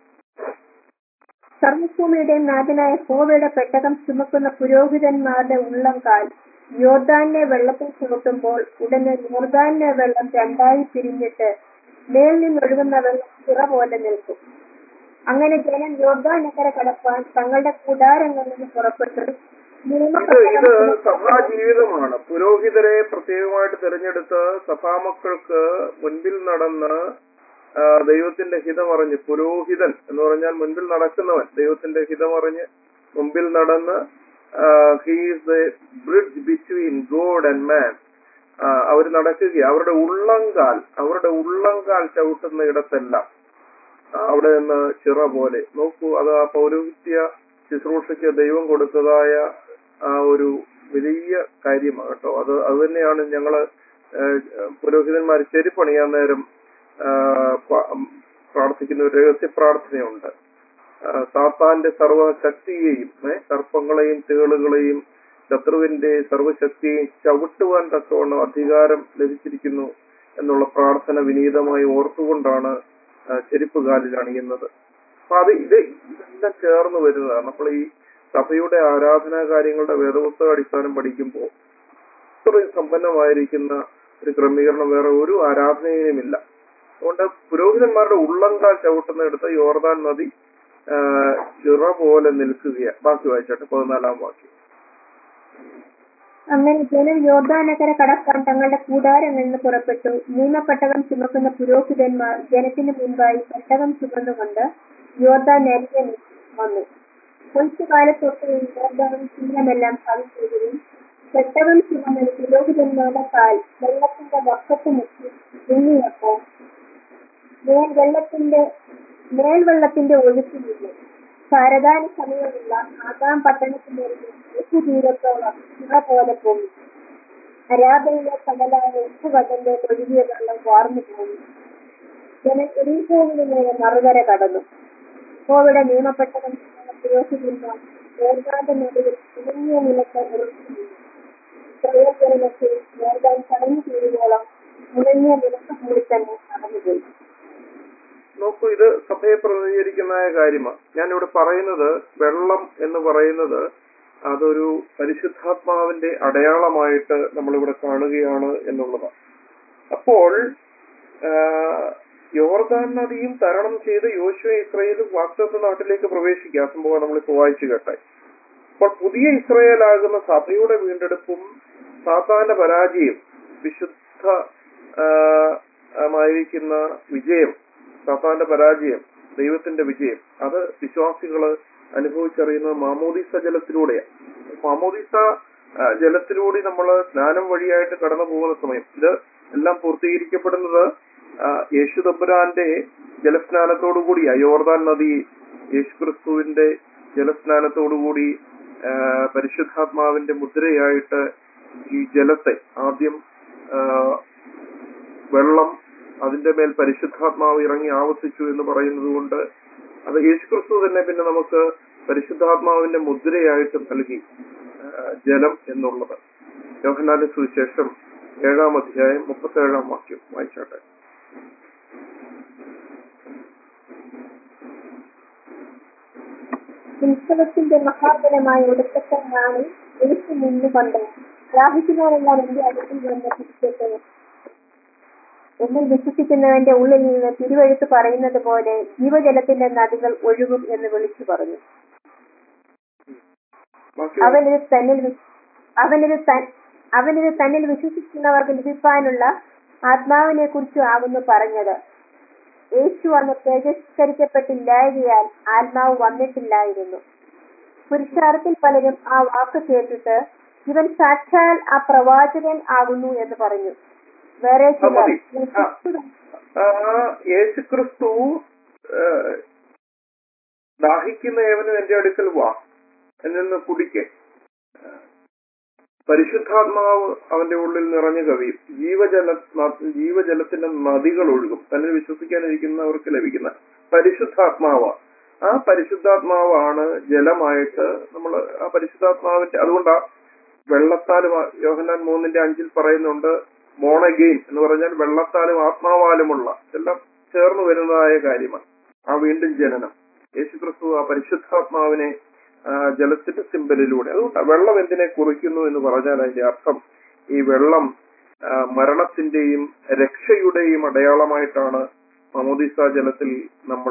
സർവ്വഭൂമിയുടെയും നാഥനായ യഹോവയുടെ പെട്ടകം ചുമക്കുന്ന പുരോഹിതന്മാരുടെ ഉള്ളം കാൽ യോർദാനെ വെള്ളത്തിൽ ചുമത്തുമ്പോൾ ഉടനെ യോർദാനിലെ വെള്ളം രണ്ടായി പിരിഞ്ഞിട്ട് മേൽ നിന്നൊഴുകുന്ന വെള്ളം ചിറ പോലെ നിൽക്കും. അങ്ങനെ ജനം യോർദാനക്കര കടപ്പാൻ തങ്ങളുടെ കൂടാരങ്ങളിൽ നിന്ന് പുറപ്പെട്ടു ഇത് ഇത് സഭാ ജീവിതമാണ്. പുരോഹിതരെ പ്രത്യേകമായിട്ട് തിരഞ്ഞെടുത്ത് സഭാമക്കൾക്ക് മുൻപിൽ നടന്ന് ദൈവത്തിന്റെ ഹിതമറിഞ്ഞ്, പുരോഹിതൻ എന്ന് പറഞ്ഞാൽ മുൻപിൽ നടക്കുന്നവൻ, ദൈവത്തിന്റെ ഹിതമറിഞ്ഞ് മുമ്പിൽ നടന്ന് he is the bridge between God and man. അവർ നടക്കുക, അവരുടെ ഉള്ളങ്കാൽ അവരുടെ ഉള്ളങ്കാൽ ചവിട്ടുന്ന ഇടത്തെല്ലാം അവിടെ നിന്ന് ചിറ പോലെ നോക്കൂ. അത് ആ പൗരോഹിത്യ ശുശ്രൂഷയ്ക്ക് ദൈവം കൊടുത്തതായ ആ ഒരു വലിയ കാര്യമാണ് കേട്ടോ. അത് അത് തന്നെയാണ് ഞങ്ങള് പുരോഹിതന്മാർ ചെരിപ്പണിയാൻ നേരം പ്രാർത്ഥിക്കുന്ന ഒരു രഹസ്യ പ്രാർത്ഥനയുണ്ട്. സാത്താന്റെ സർവശക്തിയെയും സർപ്പങ്ങളെയും തേളുകളെയും ശത്രുവിന്റെ സർവശക്തിയെയും ചവിട്ടുവാൻ തക്കവണ്ണം അധികാരം ലഭിച്ചിരിക്കുന്നു എന്നുള്ള പ്രാർത്ഥന വിനീതമായി ഓർത്തുകൊണ്ടാണ് ചെരുപ്പ് കാലിൽ അണിയുന്നത്. അപ്പൊ അത് ഇത് ഇതെല്ലാം ചേർന്ന് വരുന്നതാണ്. നമ്മൾ ഈ സഭയുടെ ആരാധനാ കാര്യങ്ങളുടെ വേദപുസ്തക അടിസ്ഥാനം പഠിക്കുമ്പോൾ ഇത്രയും സമ്പന്നമായിരിക്കുന്ന ഒരു ക്രമീകരണം വേറെ ഒരു ആരാധനയിലുമില്ല. അതുകൊണ്ട് പുരോഹിതന്മാരുടെ ഉള്ളങ്കാൽ ചവിട്ടുന്നിടത്ത് യോർദാൻ നദി ചിറ പോലെ നിൽക്കുകയാണ്. ബാക്കി വായിച്ചോട്ടെ, പതിനാലാം വാക്യം. അങ്ങനെ ജനം യോർദാനക്കര കടക്കാൻ തങ്ങളുടെ കൂടാരങ്ങളിൽ നിന്ന് പുറപ്പെട്ടു. നിയമപ്പെട്ടകം ചുമക്കുന്ന പുരോഹിതന്മാർ ജനത്തിന് മുൻപായി പെട്ടകം ചുമന്നുകൊണ്ട് യോർദാൻ അരികെ വന്നു. കൊയ്ത്തുകാലത്തൊട്ട് യോർദാനും ശീലമെല്ലാം കവിക്കുകയും പെട്ടകം ചുമന്ന പുരോഹിതന്മാരുടെ കാൽ വെള്ളത്തിന്റെ വക്കത്ത് മുക്കി മുങ്ങിയപ്പോൾ മേൽ വെള്ളത്തിന്റെ മേൽവെള്ളത്തിന്റെ ഒഴുക്കിനില്ല. ശരദാന സമയമുള്ള ആദാം പട്ടണത്തിന്റെ ഉപ്പുതീരത്തോളം ചിറ പോലെ പൊങ്ങി. അരാബയിലെ കടലായ ഉപ്പുകടലിലെ ഒഴുകിയ വെള്ളം വാർന്നു പോയി. ജനം എരീഹോവിന് നേരെ മറുകര കടന്നു. യഹോവയുടെ നിയമപ്പെട്ടകം പുരോഹിതന്മാർ യോർദാന്റെ നടുവിൽ ഉണങ്ങിയ നിലത്ത് ഉറച്ചു. ഇസ്രായേൽ ജനത്തെ യോർദാൻ കടന്നു തീരുവോളം ഉണങ്ങിയ നിലത്ത് കൂടി തന്നെ കടന്നുപോയി. നോക്കൂ, ഇത് സഭയെ പ്രതിനിധീകരിക്കുന്ന കാര്യമാണ്. ഞാനിവിടെ പറയുന്നത് വെള്ളം എന്ന് പറയുന്നത് അതൊരു പരിശുദ്ധാത്മാവിന്റെ അടയാളമായിട്ട് നമ്മളിവിടെ കാണുകയാണ് എന്നുള്ളതാണ്. അപ്പോൾ യോർദാൻ നദിയും തരണം ചെയ്ത് യോശുവ ഇസ്രായേലും വാഗ്ദത്ത നാട്ടിലേക്ക് പ്രവേശിക്കുക. ആ സംഭവം നമ്മളിപ്പോ വായിച്ചു കേട്ടായി. അപ്പോൾ പുതിയ ഇസ്രായേലാകുന്ന സഭയുടെ വീണ്ടെടുപ്പും സാത്താന്റെ പരാജയം, വിശുദ്ധ മായിരിക്കുന്ന വിജയം, സാത്താന്റെ പരാജയം, ദൈവത്തിന്റെ വിജയം, അത് വിശ്വാസികള് അനുഭവിച്ചറിയുന്നത് മാമോദീസ ജലത്തിലൂടെയാണ്. മാമോദീസ ജലത്തിലൂടെ നമ്മൾ സ്നാനം വഴിയായിട്ട് കടന്നു പോകുന്ന സമയം ഇത് എല്ലാം പൂർത്തീകരിക്കപ്പെടുന്നത് യേശു തമ്പുരാന്റെ ജലസ്നാനത്തോടുകൂടി യോർദാൻ നദി യേശുക്രിസ്തുവിന്റെ ജലസ്നാനത്തോടുകൂടി പരിശുദ്ധാത്മാവിന്റെ മുദ്രയായിട്ട് ഈ ജലത്തെ ആദ്യം വെള്ളം അതിന്റെ മേൽ പരിശുദ്ധാത്മാവ് ഇറങ്ങി ആവർത്തിച്ചു എന്ന് പറയുന്നത് കൊണ്ട് അത് യേശുക്രിസ്തു തന്നെ പിന്നെ നമുക്ക് പരിശുദ്ധാത്മാവിന്റെ മുദ്രയായിട്ട് നൽകി ജലം എന്നുള്ളത്. യോഹന്നാന്റെ സുവിശേഷം ഏഴാം അധ്യായം മുപ്പത്തി ഏഴാം വാക്യം വായിച്ചാട്ടെ. ഉത്സവത്തിന്റെ മഹാബലമായ ഒടുക്കത്തെ നാളിൽ യേശു നിന്നുകൊണ്ട് ലാഭിക്കുന്നവരെല്ലാം എന്റെ അടുത്തിൽ വന്ന് തിരിച്ചെത്തുക. എന്നിൽ വിശ്വസിക്കുന്നവന്റെ ഉള്ളിൽ നിന്ന് തിരുവഴുത്ത് പറയുന്നത് പോലെ ജീവജലത്തിന്റെ നദികൾ ഒഴുകും എന്ന് വിളിച്ചു പറഞ്ഞു. അവനിത് തന്നിൽ അവനിത് അവനിത് തന്നിൽ വിശ്വസിക്കുന്നവർക്ക് ലഭിക്കാനുള്ള ആത്മാവിനെ കുറിച്ചും ആകുന്നു പറഞ്ഞത്. യേശു അന്ന് തേജസ്കരിക്കപ്പെട്ടില്ലായകയാൽ ആത്മാവ് വന്നിട്ടില്ലായിരുന്നു. പുരുഷാരത്തിൽ പലരും ആ വാക്ക് കേട്ടിട്ട് ഇവൻ സാക്ഷാൽ ആ പ്രവാചകൻ ആകുന്നു എന്ന് പറഞ്ഞു. വേറെ ചിലർ യേശുക്രിസ്തു ദാഹിക്കുന്ന ഏവനും എന്റെ അടുക്കൽ വാ എന്ന് കുടിക്കെ പരിശുദ്ധാത്മാവ് അവന്റെ ഉള്ളിൽ നിറഞ്ഞു കവിയും. ജീവജല ജീവജലത്തിന്റെ നദികൾ ഒഴുകും. തന്നെ വിശ്വസിക്കാനിരിക്കുന്നവർക്ക് ലഭിക്കുന്ന പരിശുദ്ധാത്മാവ്. ആ പരിശുദ്ധാത്മാവാണ് ജലമായിട്ട് നമ്മൾ ആ പരിശുദ്ധാത്മാവിന്റെ, അതുകൊണ്ടാ വെള്ളത്താലും യോഹന്നാൻ മൂന്നിന്റെ അഞ്ചിൽ പറയുന്നുണ്ട് ബോൺ അഗെയിൻ എന്ന് പറഞ്ഞാൽ വെള്ളത്താലും ആത്മാവാലുമുള്ള, എല്ലാം ചേർന്ന് വരുന്നതായ കാര്യമാണ് ആ വീണ്ടും ജനനം. യേശുക്രിസ്തു ആ പരിശുദ്ധാത്മാവിനെ ആ, ജലത്തിന്റെ സിമ്പലിലൂടെ. അതുകൊണ്ട് വെള്ളം എന്തിനെ കുറിക്കുന്നു എന്ന് പറഞ്ഞാൽ അതിന്റെ അർത്ഥം ഈ വെള്ളം ആ, മരണത്തിന്റെയും രക്ഷയുടെയും അടയാളമായിട്ടാണ് മാമോദീസ ജലത്തിൽ നമ്മൾ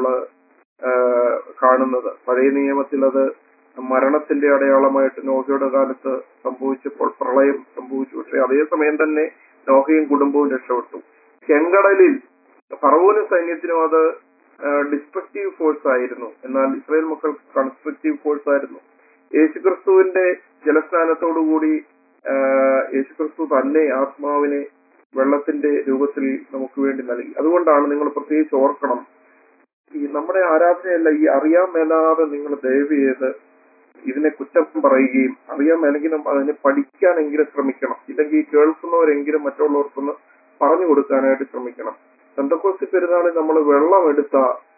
കാണുന്നത്. പഴയ നിയമത്തിൽ അത് മരണത്തിന്റെ അടയാളമായിട്ട് നോഹയുടെ കാലത്ത് സംഭവിച്ചപ്പോൾ പ്രളയം സംഭവിച്ചു. പക്ഷെ അതേസമയം തന്നെ നോഹയും കുടുംബവും രക്ഷപ്പെട്ടു. ചെങ്കടലിൽ ഫറവോനും സൈന്യത്തിനും അത് ഡിസ്ട്രക്റ്റീവ് ഫോഴ്സ് ആയിരുന്നു, എന്നാൽ ഇസ്രായേൽ മക്കൾ കൺസ്ട്രക്റ്റീവ് ഫോഴ്സ് ആയിരുന്നു. യേശുക്രിസ്തുവിന്റെ ജലസ്നാനത്തോടുകൂടി യേശുക്രിസ്തു തന്നെ ആത്മാവിനെ വെള്ളത്തിന്റെ രൂപത്തിൽ നമുക്ക് വേണ്ടി നൽകി. അതുകൊണ്ടാണ് നിങ്ങൾ പ്രത്യേകിച്ച് ഓർക്കണം, ഈ നമ്മുടെ ആരാധനയല്ല, ഈ അറിയാൻ മേലാതെ നിങ്ങൾ ദയവ് ചെയ്ത് ഇതിനെ കുറ്റം പറയുകയും അറിയാൻ മേലെങ്കിലും അതിനെ പഠിക്കാനെങ്കിലും ശ്രമിക്കണം. ഇല്ലെങ്കിൽ കേൾക്കുന്നവരെങ്കിലും മറ്റുള്ളവർക്കൊന്ന് പറഞ്ഞു കൊടുക്കാനായിട്ട് ശ്രമിക്കണം. പെന്തക്കോസ്തി പെരുന്നാളിൽ നമ്മൾ വെള്ളം എടുത്ത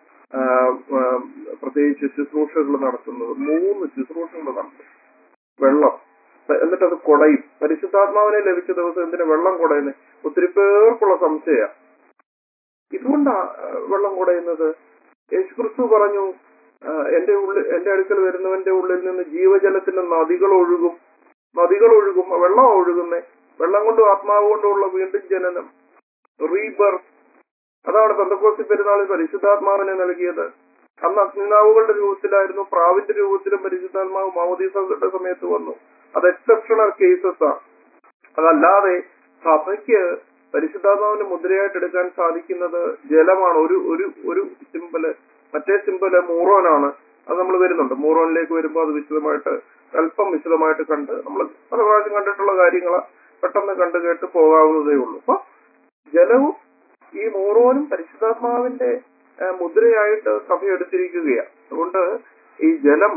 പ്രത്യേകിച്ച് ശുശ്രൂഷകൾ നടത്തുന്നത്, മൂന്ന് ശുശ്രൂഷകൾ നടത്തും. വെള്ളം എന്നിട്ട് അത് കുടയും. പരിശുദ്ധാത്മാവിനെ ലഭിച്ച ദിവസം എന്തിനാ വെള്ളം കുടയുന്നത്? ഒത്തിരി പേർക്കുള്ള സംശയ. ഇതുകൊണ്ടാ വെള്ളം കുടയുന്നത്. യേശുക്രിസ്തു പറഞ്ഞു, എന്റെ ഉള്ളിൽ എന്റെ അടുക്കൽ വരുന്നവന്റെ ഉള്ളിൽ നിന്ന് ജീവജലത്തിന്റെ നദികൾ ഒഴുകും. നദികൾ ഒഴുകും, വെള്ളം ഒഴുകുന്നേ. വെള്ളം കൊണ്ടും ആത്മാവ് കൊണ്ടുമുള്ള വീണ്ടും ജനനം, റീബർത്ത്. അതാണ് പെന്തക്കോസ്തി പെരുന്നാളിൽ പരിശുദ്ധാത്മാവിനെ നൽകിയത്. അന്ന് അഗ്നിനാവുകളുടെ രൂപത്തിലായിരുന്നു, പ്രാവിന്റെ രൂപത്തിലും പരിശുദ്ധാത്മാവ് മാമോദീസയുടെ സമയത്ത് വന്നു. അത് എക്സെപ്ഷണൽ കേസസ് ആണ്. അതല്ലാതെ സഭയ്ക്ക് പരിശുദ്ധാത്മാവിന്റെ മുദ്രയായിട്ട് എടുക്കാൻ സാധിക്കുന്നത് ജലമാണ്. ഒരു ഒരു ഒരു സിമ്പല്, മറ്റേ സിമ്പല് മൂറോനാണ്. അത് നമ്മൾ വരുന്നുണ്ട്. മൂറോനിലേക്ക് വരുമ്പോൾ അത് വിശദമായിട്ട് അല്പം വിശദമായിട്ട് കണ്ട് നമ്മൾ പല പ്രാവശ്യം കണ്ടിട്ടുള്ള കാര്യങ്ങൾ പെട്ടെന്ന് കണ്ടു കേട്ട് പോകാവുന്നതേ ഉള്ളൂ. അപ്പൊ ജലവും ഈ മൂറോനും പരിശുദ്ധാത്മാവിന്റെ മുദ്രയായിട്ട് സഭ എടുത്തിരിക്കുകയാണ്. അതുകൊണ്ട് ഈ ജലം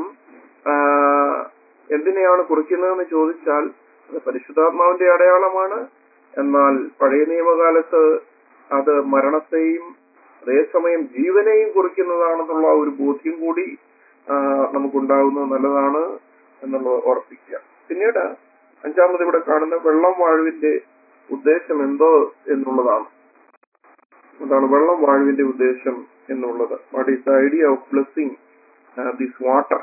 എന്തിനെയാണ് കുറിക്കുന്നതെന്ന് ചോദിച്ചാൽ അത് പരിശുദ്ധാത്മാവിന്റെ അടയാളമാണ്. എന്നാൽ പഴയ നിയമകാലത്ത് അത് മരണത്തെയും അതേസമയം ജീവനെയും കുറിക്കുന്നതാണെന്നുള്ള ഒരു ബോധ്യം കൂടി നമുക്കുണ്ടാകുന്നത് നല്ലതാണ് എന്നുള്ളത് ഓർപ്പിക്കുക. പിന്നീട് അഞ്ചാമത് ഇവിടെ കാണുന്ന വെള്ളം വാഴുവിന്റെ ഉദ്ദേശം എന്തോ എന്നുള്ളതാണ്. അതാണ് വെള്ളം വാഴുവിന്റെ ഉദ്ദേശം എന്നുള്ളത്. What is the idea of blessing this water?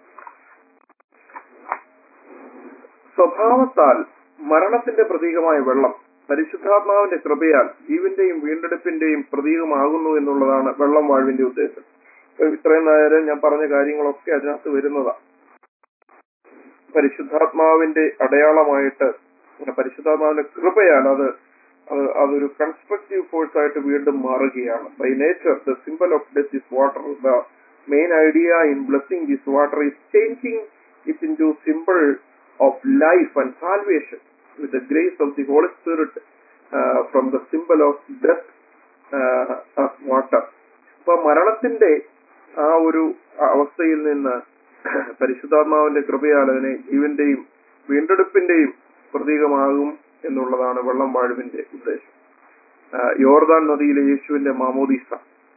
സ്വഭാവത്താൽ മരണത്തിന്റെ പ്രതീകമായ വെള്ളം പരിശുദ്ധാത്മാവിന്റെ കൃപയാൽ ജീവന്റെയും വീണ്ടെടുപ്പിന്റെയും പ്രതീകമാകുന്നു എന്നുള്ളതാണ് വെള്ളം വാഴുവിന്റെ ഉദ്ദേശം. ഇത്രയും നേരം ഞാൻ പറഞ്ഞ കാര്യങ്ങളൊക്കെ അതിനകത്ത് വരുന്നതാണ്. പരിശുദ്ധാത്മാവിന്റെ അടയാളമായിട്ട്, പരിശുദ്ധാത്മാവിന്റെ കൃപയാൽ അത് അതൊരു കൺസ്ട്രക്റ്റീവ് ഫോഴ്സ് ആയിട്ട് വീണ്ടും മാറുകയാണ്. By nature the symbol of death is water. The main idea in blessing this water is changing it into symbol of life and salvation with the grace of the Holy Spirit uh, from the symbol of death uh, of water. അപ്പൊ മരണത്തിന്റെ ആ ഒരു അവസ്ഥയിൽ നിന്ന് പരിശുദ്ധാത്മാവിന്റെ കൃപയാൽ അതിനെ ജീവന്റെയും വീണ്ടെടുപ്പിന്റെയും പ്രതീകമാകും എന്നുള്ളതാണ് വെള്ളം വാഴുവിന്റെ ഉദ്ദേശം. യോർദാൻ നദിയിലെ യേശുവിന്റെ മാമോദീസ,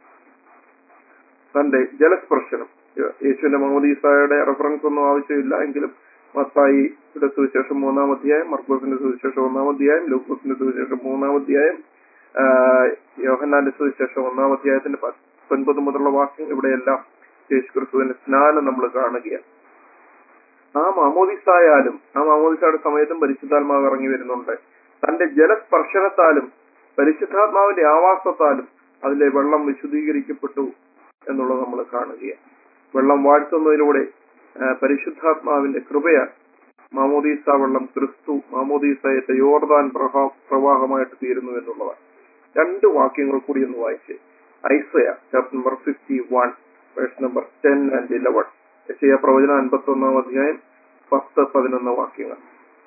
തന്റെ ജലസ്പർശനം. യേശുവിന്റെ മാമോദീസയുടെ റെഫറൻസ് ഒന്നും ആവശ്യമില്ല, എങ്കിലും മത്തായിയുടെ സുവിശേഷം മൂന്നാം അധ്യായം, മർക്കോസിന്റെ സുവിശേഷം ഒന്നാം അധ്യായം, ലൂക്കോസിന്റെ സുവിശേഷം മൂന്നാം അധ്യായം, യോഹന്നാന്റെ സുവിശേഷം ഒന്നാം അധ്യായത്തിന്റെ പത്തൊൻപത് മുതലുള്ള വാക്യം, ഇവിടെയെല്ലാം യേശുക്രിസ്തുവിന്റെ സ്നാനം നമ്മൾ കാണുകയാണ്. ആ മാമോദിസായാലും ആ മാമോദിസയുടെ സമയത്തും പരിശുദ്ധാത്മാവ് ഇറങ്ങി വരുന്നുണ്ട്. തന്റെ ജലസ്പർശനത്താലും പരിശുദ്ധാത്മാവിന്റെ ആവാസത്താലും അതിലെ വെള്ളം വിശുദ്ധീകരിക്കപ്പെട്ടു എന്നുള്ളത് നമ്മൾ കാണുകയാണ്. വെള്ളം വാഴ്ത്തുന്നതിലൂടെ പരിശുദ്ധാത്മാവിന്റെ കൃപയാൽ മാമോദീസ വെള്ളം ക്രിസ്തു മാമോദീസയുടെ യോർദാൻ പ്രവാഹമായിട്ട് തീരുന്നു എന്നുള്ളതാണ്. രണ്ട് വാക്യങ്ങൾ കൂടി ഒന്ന് വായിച്ച്. Isaiah chapter number fifty one verse number ten and eleven. യെശയ്യാ പ്രവചനം അൻപത്തി ഒന്നാം അധ്യായം പത്ത് പതിനൊന്ന് വാക്യങ്ങൾ.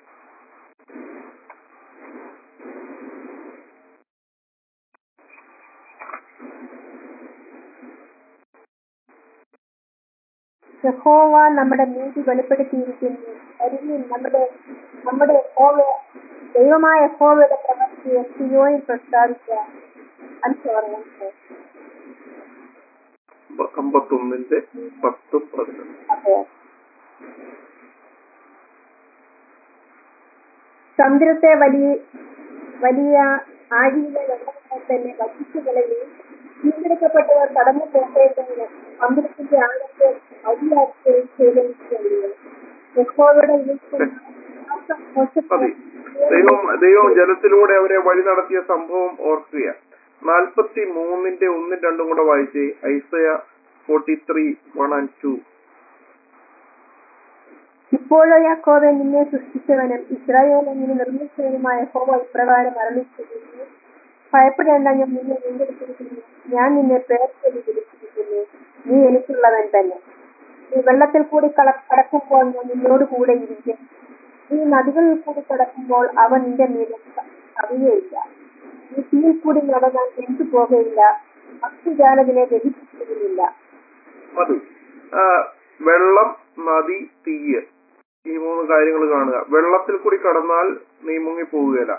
യഹോവ നമ്മുടെ നീതി വെളിപ്പെടുത്തിയിരിക്കുന്നു. അരികിൽ നമ്മുടെ നമ്മുടെ യഹോവ ദൈവമായ യഹോവയുടെ പ്രവൃത്തിയെ സിയോനിൽ പ്രസ്താവിക്കുക. അമ്പത്തൊന്നിന്റെ പത്തും പതിനൊന്ന്. അതെ, സമുദ്രത്തെ വലിയ വലിയ ആഴിയിലെ വെള്ളങ്ങളെ തന്നെ വഹിച്ചു കളയുകയും വീണ്ടെടുക്കപ്പെട്ടവർ കടന്നു പോകേണ്ടതിന് സമുദ്രത്തിന്റെ ആഴത്തെ അടിയാക്കുകയും ചെയ്തിരിക്കുന്നു. യഹോവയുടെ മതി. ദൈവം ദൈവം ജലത്തിലൂടെ അവരെ വഴി നടത്തിയ സംഭവം ഓർക്കുക. നാൽപ്പത്തി മൂന്നിന്റെ ഒന്നും രണ്ടും കൂടെ വായിച്ചേ. Isaiah forty three one and two. ഇപ്പോഴോ യാക്കോബേ, നിന്നെ സൃഷ്ടിച്ചവനും ഇസ്രായേലിനെ നിന്നെ നിർമ്മിച്ചവനുമായ യഹോവ ഇപ്രകാരം അരുളിച്ചെയ്യുന്നു, ഭയപ്പെടേണ്ട, ഞാൻ നിന്നെ വീണ്ടെടുത്തിരിക്കുന്നു, ഞാൻ നിന്നെ പേർ ചൊല്ലി വിളിച്ചിരിക്കുന്നു, നീ എനിക്കുള്ളവൻ തന്നെ. നീ വെള്ളത്തിൽ കൂടി കട- കടക്കുമ്പോൾ ഞാൻ നിന്നോട് കൂടെ ഇരിക്കും, നീ നദികളിൽ കൂടി കടക്കുമ്പോൾ അവ നിന്റെ മീതെ കവിയയില്ല. നീ തീയിൽ കൂടി നടന്നാൽ എന്തു പോകയില്ല, അഗ്നിജാലതിനെ ദഹിപ്പിക്കുകയില്ല. മതി. ആ, വെള്ളം, നദി, തീയ്, ഈ മൂന്ന് കാര്യങ്ങൾ കാണുക. വെള്ളത്തിൽ കൂടി കടന്നാൽ നീ മുങ്ങിപ്പോവുകയില്ല,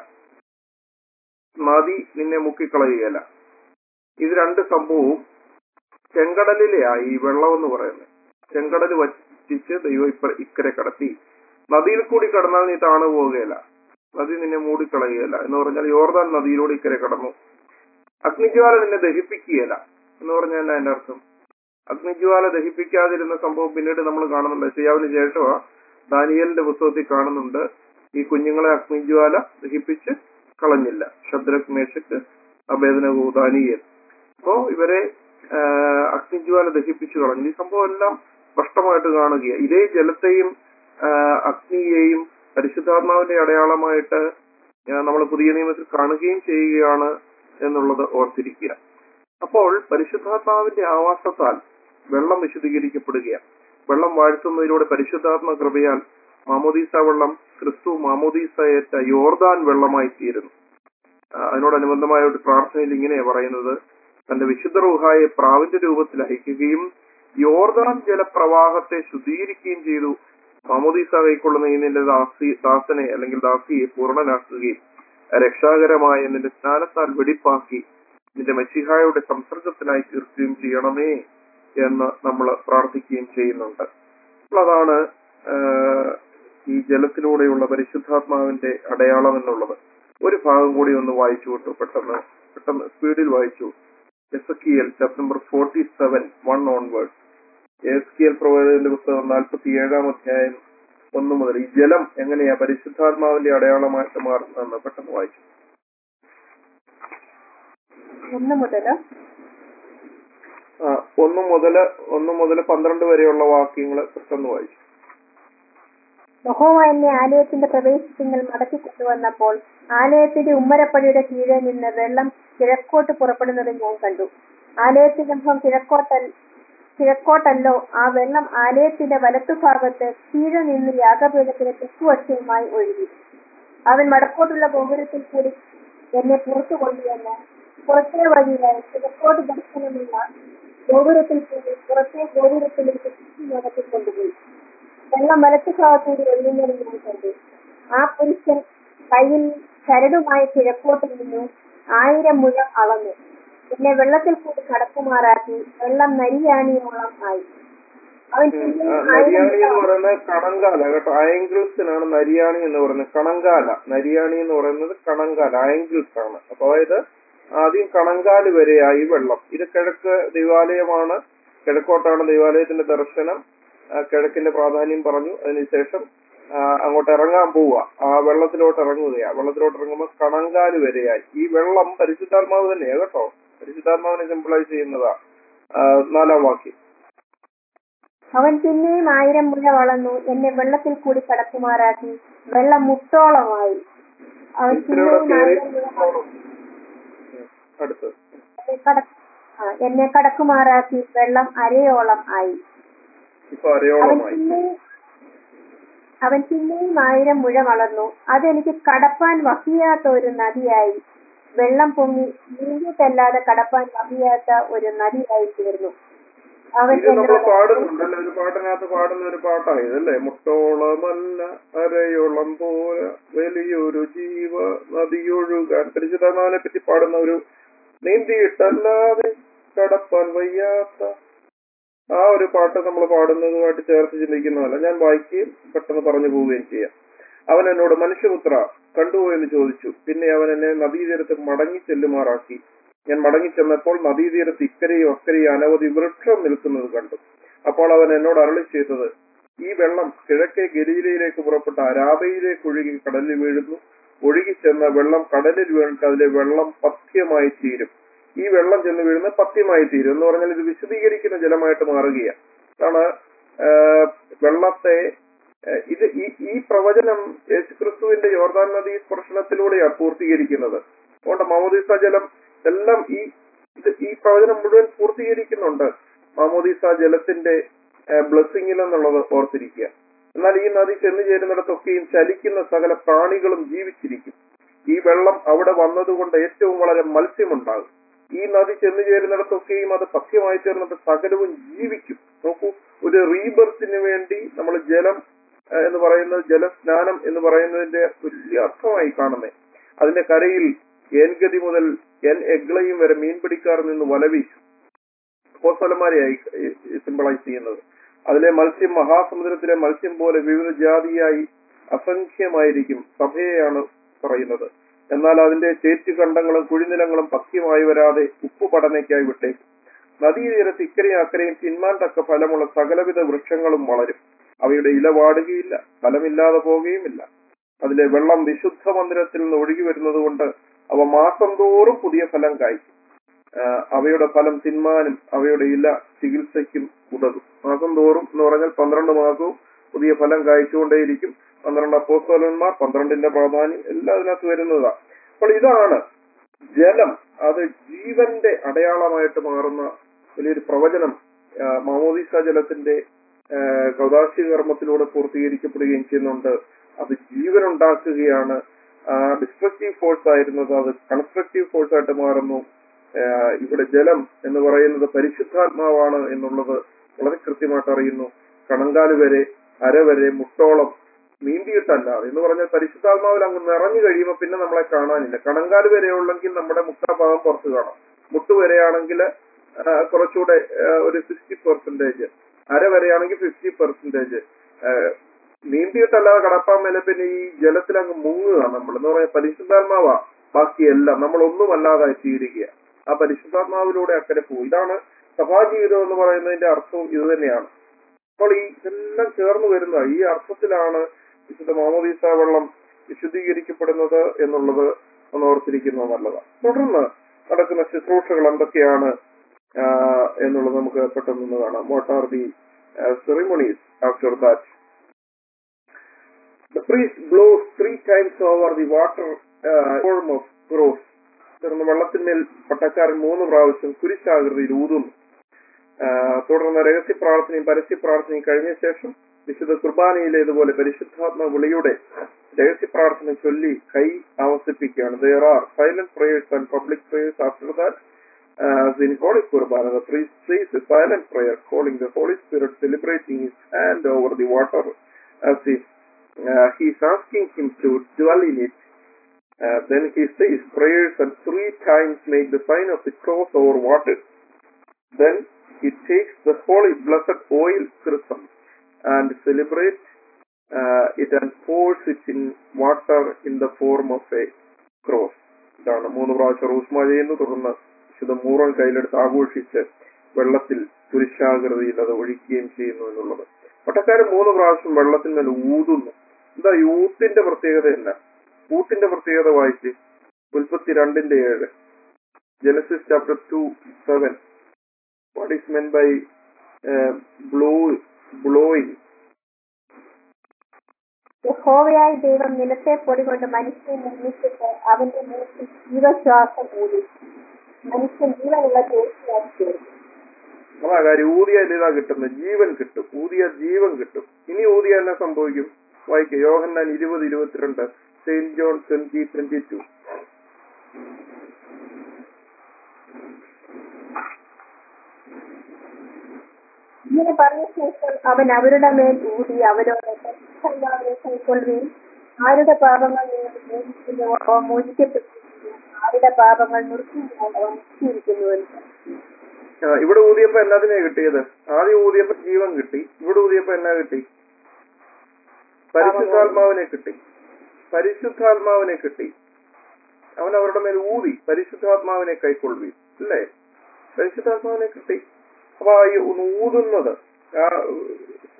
നദി നിന്നെ മുക്കിക്കളയുകയില്ല. ഇത് രണ്ട് സംഭവവും ചെങ്കടലിലെയാ ഈ വെള്ളം എന്ന് പറയുന്നത്. ചെങ്കടൽ വറ്റിച്ച് ദൈവം ഇപ്പ ഇക്കരെ കടത്തി. നദിയിൽ കൂടി കടന്നാൽ നീ താണു പോവുകയില്ല, നദി നിന്നെ മൂടിക്കളയുകയില്ല എന്ന് പറഞ്ഞാൽ യോർദാൻ നദിയിലൂടെ ഇക്കരെ കടന്നു. അഗ്നിജ്വാല നിന്നെ ദഹിപ്പിക്കുകയില്ല എന്ന് പറഞ്ഞാൽ എന്നാ അതിന്റെ അർത്ഥം? അഗ്നിജ്വാല ദഹിപ്പിക്കാതിരുന്ന സംഭവം പിന്നീട് നമ്മൾ കാണുന്നുണ്ട്. യെശയ്യാവിന് ശേഷമാ ദാനിയേലിന്റെ പുസ്തകത്തിൽ കാണുന്നുണ്ട്, ഈ കുഞ്ഞുങ്ങളെ അഗ്നിജ്വാല ദഹിപ്പിച്ച് കളഞ്ഞില്ല. ശദ്രക്, മേശക്ക്, അബേദ്നെഗോ, ദാനിയേൽ. അപ്പോ ഇവരെ അഗ്നിജ്വാല ദഹിപ്പിച്ചു കളഞ്ഞു. ഈ സംഭവം എല്ലാം സ്പഷ്ടമായിട്ട് കാണുക. ഇതേ ജലത്തെയും അഗ്നിയെയും പരിശുദ്ധാത്മാവിന്റെ അടയാളമായിട്ട് നമ്മൾ പുതിയ നിയമത്തിൽ കാണുകയും ചെയ്യുകയാണ് എന്നുള്ളത് ഓർത്തിരിക്കുക. അപ്പോൾ പരിശുദ്ധാത്മാവിന്റെ ആവാസത്താൽ വെള്ളം വിശുദ്ധീകരിക്കപ്പെടുകയാണ്. വെള്ളം വാഴ്ത്തുന്നതിലൂടെ പരിശുദ്ധാത്മ കൃപയാൽ മാമോദീസ വെള്ളം ക്രിസ്തു മാമോദീസയേറ്റ യോർദാൻ വെള്ളമായി തീരുന്നു. അതിനോടനുബന്ധമായ ഒരു പ്രാർത്ഥനയിൽ ഇങ്ങനെയാ പറയുന്നത്, തന്റെ വിശുദ്ധ റൂഹായെ പ്രാവിന്റെ രൂപത്തിൽ അയക്കുകയും യോർദാൻ ജലപ്രവാഹത്തെ ശുദ്ധീകരിക്കുകയും ചെയ്തു. മാമോദീസ കൈക്കൊള്ളുന്ന ഈ നിന്റെ ദാസി ദാസനെ അല്ലെങ്കിൽ ദാസിയെ പൂർണ്ണനാക്കുകയും രക്ഷാകരമായ നിന്റെ സ്നാനത്താൽ വെടിപ്പാക്കി നിന്റെ മശിഹായുടെ സംസർഗത്തിനായി തീർക്കുകയും ചെയ്യണമേ എന്ന് നമ്മൾ പ്രാർത്ഥിക്കുകയും ചെയ്യുന്നുണ്ട്. അപ്പോൾ അതാണ് ഈ ജലത്തിലൂടെയുള്ള പരിശുദ്ധാത്മാവിന്റെ അടയാളം എന്നുള്ളത്. ഒരു ഭാഗം കൂടി ഒന്ന് വായിച്ചു വിട്ടു, പെട്ടെന്ന് പെട്ടെന്ന് സ്പീഡിൽ വായിച്ചു. Ezekiel chapter number forty seven one onward. എസ്കിയൽ പ്രവാചകന്റെ പുസ്തകം നാൽപ്പത്തി ഏഴാം അധ്യായം ഒന്ന് മുതൽ ഈ ജലം എങ്ങനെയാ പരിശുദ്ധാത്മാവിന്റെ അടയാളമായിട്ട് മാറുന്നതെന്ന് പെട്ടെന്ന് വായിച്ചു. ഒന്ന് മുതൽ ഒന്ന് മുതൽ ഒന്ന് മുതൽ പന്ത്രണ്ട് വരെയുള്ള വാക്യങ്ങൾ പെട്ടെന്ന് വായിച്ചു. യഹോവ എന്നെ ആലയത്തിന്റെ പ്രവേശിക്കൽ മടക്കി കൊണ്ടുവന്നപ്പോൾ ആലയത്തിന്റെ ഉമ്മരപ്പടിയുടെ കീഴെ നിന്ന് വെള്ളം കിഴക്കോട്ട് പുറപ്പെടുന്നത് ഞാൻ കണ്ടു. ആലയത്തിന്റെ മുഖം കിഴക്കോട്ടൽ കിഴക്കോട്ടല്ലോ. ആ വെള്ളം ആലയത്തിന്റെ വലത്തുഭാഗത്ത് കീഴെ നിന്ന് യാഗപീഠത്തിന് തെക്കുവശവുമായി ഒഴുകി. അവൻ വടക്കോട്ടുള്ള ഗോപുരത്തിൽ കൂടി എന്നെ പുറത്തു കൊണ്ടുവന്ന് പുറത്തെ വഴിയായി കിഴക്കോട്ട് ദർശനമുള്ള ഗോപുരത്തിൽ കൂടി പുറത്തെ ഗോപുരത്തിലേക്ക് നടത്തി കൊണ്ടുപോയി. വെള്ളം വലത്തുഭാഗത്തൂടി ഒഴുകുന്നത് ഞാൻ കണ്ടു. ആ പുരുഷൻ കയ്യിൽ ചരടുമായി കിഴക്കോട്ട് നിന്നു ആയിരം മുഴം അളന്നു എന്നെ വെള്ളത്തിൽ കൂടി കടക്കുമാറാക്കി. വെള്ളം നരിയാണിയോളം ആയി. അവൻ നരിയാണി എന്ന് പറയുന്നത് കണങ്കാല കേട്ടോ. ആംഗിൾസിനാണ് നരിയാണി എന്ന് പറയുന്നത്. കണങ്കാല നരിയാണി എന്ന് പറയുന്നത് കണങ്കാല, ആംഗിൾസ് ആണ്. അപ്പൊ അതായത് ആദ്യം കണങ്കാല് വരെയായി വെള്ളം. ഇത് കിഴക്ക് ദൈവാലയമാണ്, കിഴക്കോട്ടാണ് ദൈവാലയത്തിന്റെ ദർശനം. കിഴക്കിന്റെ പ്രാധാന്യം പറഞ്ഞു. അതിനുശേഷം അങ്ങോട്ട് ഇറങ്ങാൻ പോവുക, ആ വെള്ളത്തിലോട്ട് ഇറങ്ങുകയാ. വെള്ളത്തിലോട്ട് ഇറങ്ങുമ്പോൾ കണങ്കാല് വരെയായി. ഈ വെള്ളം പരിശുദ്ധാത്മാവ് തന്നെയാ കേട്ടോ. പരിശുദ്ധാത്മാവിനെ സിംബിളൈസ് ചെയ്യുന്നതാ. നാലാം വാക്യം. അവൻ പിന്നെയും ആയിരം മുഴ വളർന്നു എന്നെ വെള്ളത്തിൽ കൂടി കടക്കുമാറാക്കി. വെള്ളം മുട്ടോളമായി. അവൻ പിന്നെയും ആയിരം മുഴ അടുത്ത് എന്നെ കടക്കുമാറാക്കി. വെള്ളം അരയോളം ആയി. അവൻ പിന്നെയും അവൻ പിന്നെയും ആയിരം മുഴ വളർന്നു. അതെനിക്ക് കടപ്പാൻ വഹിയാത്ത ഒരു നദിയായി. വെള്ളം പൊങ്ങി നീങ്ങിട്ടല്ലാതെ കടപ്പാൻ വഹിയാത്ത ഒരു നദിയായി തീർന്നു. അവൻ നമ്മൾ പാടുന്നുണ്ടല്ലോ, ഒരു പാട്ടിനകത്ത് പാടുന്ന ഒരു പാട്ടായതല്ലേ. മുട്ടോളമല്ല അരയോളം പോലെ വലിയൊരു ജീവ നദിയൊഴുകാൻ. പരിശുദ്ധാത്മാവിനെ പറ്റി പാടുന്ന ഒരു നീന്തിയിട്ടല്ലാതെ കടപ്പാൻ വയ്യാത്ത ആ ഒരു പാട്ട് നമ്മൾ പാടുന്നതുമായിട്ട് ചേർത്ത് ചിന്തിക്കുന്നതല്ല. ഞാൻ വായിക്കുകയും പെട്ടെന്ന് പറഞ്ഞു പോവുകയും ചെയ്യാം. അവൻ എന്നോട്, മനുഷ്യപുത്ര കണ്ടുപോയെന്ന് ചോദിച്ചു. പിന്നെ അവൻ എന്നെ നദീതീരത്ത് മടങ്ങി ചെല്ലുമാറാക്കി. ഞാൻ മടങ്ങിച്ചെന്നപ്പോൾ നദീതീരത്ത് ഇക്കരെയും അക്കരെയും അനവധി വൃക്ഷം നിൽക്കുന്നത് കണ്ടു. അപ്പോൾ അവൻ എന്നോട് അരുളി ചെയ്തത്, ഈ വെള്ളം കിഴക്കേ ഗലീലയിലേക്ക് പുറപ്പെട്ട അരാബയിലേക്ക് ഒഴുകി കടലിൽ വീഴുന്നു. ഒഴുകിച്ചെന്ന വെള്ളം കടലിൽ വീണിട്ട് അതിലെ വെള്ളം പഥ്യമായി തീരും. ഈ വെള്ളം ചെന്ന് വീഴുന്ന പഥ്യമായി തീരും എന്ന് പറഞ്ഞാൽ ഇത് വിശദീകരിക്കുന്ന ജലമായിട്ട് മാറുകയാണ്. അതാണ് വെള്ളത്തെ ഇത് ഈ ഈ പ്രവചനം യേശുക്രിസ്തുവിന്റെ യോർദാൻ നദി സ്പർശനത്തിലൂടെയാണ് പൂർത്തീകരിക്കുന്നത്. അതുകൊണ്ട് മാമോദീസ ജലം എല്ലാം ഈ ഇത് ഈ പ്രവചനം മുഴുവൻ പൂർത്തീകരിക്കുന്നുണ്ട്. മാമോദീസ ജലത്തിന്റെ ബ്ലെസ്സിംഗിൽ എന്നുള്ളത് ഓർത്തിരിക്കുക. എന്നാൽ ഈ നദി ചെന്നു ചേരുന്നിടത്തൊക്കെയും ചലിക്കുന്ന സകല പ്രാണികളും ജീവിച്ചിരിക്കും. ഈ വെള്ളം അവിടെ വന്നതുകൊണ്ട് ഏറ്റവും വളരെ മത്സ്യമുണ്ടാകും. ഈ നദി ചെന്നു ചേരുന്നിടത്തൊക്കെയും അത് പഥ്യമായി ചേർന്നിട്ട് സകലവും ജീവിക്കും. നോക്കൂ, ഒരു റീബർത്തിന് വേണ്ടി നമ്മൾ ജലം എന്ന് പറയുന്നത്, ജലസ്നാനം എന്ന് പറയുന്നതിന്റെ വലിയ അർത്ഥമായി കാണുന്നേ. അതിന്റെ കരയിൽ ഏൻഗതി മുതൽ എൻ എഗ്ലയും വരെ മീൻപിടിക്കാർ നിന്ന് വലവീശും. അപ്പോസ്തലന്മാരെയായി സിംബളൈസ് ചെയ്യുന്നത്. അതിലെ മത്സ്യം മഹാസമുദ്രത്തിലെ മത്സ്യം പോലെ വിവിധ ജാതിയായി അസംഖ്യമായിരിക്കും. സഭയെയാണ് പറയുന്നത്. എന്നാൽ അതിന്റെ ചേറ്റുകണ്ടങ്ങളും കുഴിനിലങ്ങളും പഥ്യമായി വരാതെ ഉപ്പു പഠനയ്ക്കായി വിട്ടേക്കും. നദീതീരത്ത് ഇക്കരയും അക്കരയും തിന്മാൻ തക്ക ഫലമുള്ള സകലവിധ വൃക്ഷങ്ങളും വളരും. അവയുടെ ഇല വാടുകയില്ല, ഫലമില്ലാതെ പോവുകയുമില്ല. അതിലെ വെള്ളം വിശുദ്ധ മന്ദിരത്തിൽ നിന്ന് ഒഴുകി വരുന്നത് കൊണ്ട് അവ മാസം തോറും പുതിയ ഫലം കായ്ക്കും. അവയുടെ ഫലം തിന്മാനും അവയുടെ ഇല ചികിത്സയ്ക്കും ഉതകും. മാസം തോറും എന്ന് പറഞ്ഞാൽ പന്ത്രണ്ട് മാസവും പുതിയ ഫലം കായ്ച്ചുകൊണ്ടേയിരിക്കും. പന്ത്രണ്ട് അപ്പോസ്തലന്മാർ, പന്ത്രണ്ടിന്റെ പ്രാധാന്യം എല്ലാം അതിനകത്ത് വരുന്നതാണ്. അപ്പോൾ ഇതാണ് ജലം. അത് ജീവന്റെ അടയാളമായിട്ട് മാറുന്ന വലിയൊരു പ്രവചനം മാമോദീസ ജലത്തിന്റെ കൗദാശിക കർമ്മത്തിലൂടെ പൂർത്തീകരിക്കപ്പെടുകയും ചെയ്യുന്നുണ്ട്. അത് ജീവൻ ഉണ്ടാക്കുകയാണ്. ഡിസ്ട്രക്റ്റീവ് ഫോഴ്സ് ആയിരുന്നത് അത് കൺസ്ട്രക്റ്റീവ് ഫോഴ്സ് ആയിട്ട് മാറുന്നു. ഇവിടെ ജലം എന്ന് പറയുന്നത് പരിശുദ്ധാത്മാവാണ് എന്നുള്ളത് വളരെ കൃത്യമായിട്ട് അറിയുന്നു. കണങ്കാല് വരെ, അര വരെ, മുട്ടോളം നീന്തിയിട്ടല്ലാതെ എന്ന് പറഞ്ഞാൽ പരിശുദ്ധാത്മാവിൽ അങ്ങ് നിറഞ്ഞു കഴിയുമ്പോൾ പിന്നെ നമ്മളെ കാണാനില്ല. കണങ്കാല് വരെ ഉള്ളെങ്കിൽ നമ്മുടെ മുക്കാഭാഗം പുറത്ത് കാണാം. മുട്ടുവരെയാണെങ്കിൽ കുറച്ചുകൂടെ ഒരു സിക്സ്റ്റി പെർസെന്റേജ്, അര വരെയാണെങ്കിൽ ഫിഫ്റ്റി പെർസെന്റേജ്. നീന്തിയിട്ടല്ലാതെ കടപ്പാൻ മേലെ പിന്നെ ഈ ജലത്തിൽ അങ്ങ് മുങ്ങുക നമ്മൾ എന്ന് പറഞ്ഞാൽ പരിശുദ്ധാത്മാവാ ബാക്കിയെല്ലാം. നമ്മളൊന്നും അല്ലാതായി തീരുക. ആ പരിശുദ്ധാത്മാവിലൂടെ അക്കരെ പോകും. ഇതാണ് സഭാജീവിതം എന്ന് പറയുന്നതിന്റെ അർത്ഥവും ഇത് തന്നെയാണ്. അപ്പോൾ ഈ ഇതെല്ലാം ചേർന്ന് വരുന്ന ഈ അർത്ഥത്തിലാണ് വിശുദ്ധ മാമോദീസ വെള്ളം വിശുദ്ധീകരിക്കപ്പെടുന്നത് എന്നുള്ളത് ഒന്ന് ഓർത്തിരിക്കുന്നത് നല്ലതാണ്. തുടർന്ന് നടക്കുന്ന ശുശ്രൂഷകൾ എന്തൊക്കെയാണ് എന്നുള്ളത് നമുക്ക് പെട്ടെന്ന് കാണാം. What are the ceremonies after that? The priest blows three times over the water uh, form of cross. തുടർന്ന് വെള്ളത്തിന്മേൽ പട്ടക്കാരൻ മൂന്ന് പ്രാവശ്യം കുരിശാകൃതിയിൽ ഊതുന്നു. തുടർന്ന് രഹസ്യ പ്രാർത്ഥനയും പരസ്യ പ്രാർത്ഥനയും കഴിഞ്ഞ ശേഷം വിശുദ്ധ കുർബാനയിലേതുപോലെ പരിശുദ്ധാത്മ വിളിയുടെ രഹസ്യ പ്രാർത്ഥന ചൊല്ലി കൈ ആവസിപ്പിക്കുകയാണ്. There are silent prayers and public prayers after that. As in Holy Kurbana, the priest says a silent prayer, calling the Holy Spirit, celebrating his hand over the water as if uh, he is asking him to dwell in it. Uh, then he says prayers and three times make the sign of the cross over water. Then he takes the holy blessed oil chrism and celebrates uh, it and pours it in water in the form of a cross. ഇതാണ് മൂന്ന് പ്രാവശ്യം റൂസ്മ ചെയ്യുന്നു. തുടർന്ന് വിശുദ്ധ മൂറൻ കയ്യിലെടുത്ത് ആഘോഷിച്ച് വെള്ളത്തിൽ കുരിശാകൃതിയിൽ അത് ഒഴിക്കുകയും ചെയ്യുന്നു എന്നുള്ളത്. പട്ടക്കാരൻ മൂന്ന് പ്രാവശ്യം വെള്ളത്തിന്മേൽ ഊതുന്നു. എന്താ ഈ ഊത്തിന്റെ പ്രത്യേകത? എന്താ ഊത്തിന്റെ പ്രത്യേകത? വായിച്ച് ഉൽപ്പത്തി രണ്ടിന്റെ ഏഴ്, Genesis chapter two seven. What is meant by blow blowing? യഹോവയായ ദൈവം നിലത്തെ പൊടി കൊണ്ട് മനുഷ്യനെ നിർമ്മിച്ചിട്ട് അവന്റെ മൂക്കിൽ ജീവശ്വാസം ഊതി മനുഷ്യൻ ജീവനുള്ള ദേശിയാക്കി തീർന്നു. അതാ കാര്യം. ഊതിയാൽ ഇതാ കിട്ടുന്നത്, ജീവൻ കിട്ടും. ഊതിയാൽ ജീവൻ കിട്ടും. ഇനി ഊതിയാൽ എന്നാ സംഭവിക്കും? വായിക്കുക യോഹന്നാൻ ഇരുപത് ഇരുപത്തിരണ്ട്, saint John twenty twenty two. ഇങ്ങനെ പറഞ്ഞ ശേഷം അവൻ അവരുടെ മേൽ ഊതി അവരോട് പരിശുദ്ധാത്മാവിനെ കൈക്കൊള്ളുകയും ആരുടെ പാപങ്ങൾ നിങ്ങൾ മോചിക്കുന്നുവോ അവ മോചിക്കപ്പെട്ടിരിക്കുന്നു, ആരുടെ പാപങ്ങൾ നിർത്തുന്നുവോ അവ മുക്തിയിരിക്കുന്നുവെന്ന്. ഇവിടെ ഊതിയപ്പോ എന്നതിനെ കിട്ടിയത്? ആദ്യം ഊതിയപ്പോ ജീവൻ കിട്ടി. ഇവിടെ ഊതിയപ്പോ എന്നാ കിട്ടി? പരിശുദ്ധാത്മാവിനെ കിട്ടി. പരിശുദ്ധാത്മാവിനെ കിട്ടി. അവൻ അവരുടെ മേൽ ഊതി പരിശുദ്ധാത്മാവിനെ കൈക്കൊള്ളുകയും അല്ലേ? പരിശുദ്ധാത്മാവിനെ കിട്ടി. അപ്പൊ ഈ ഊതുന്നത്, ആ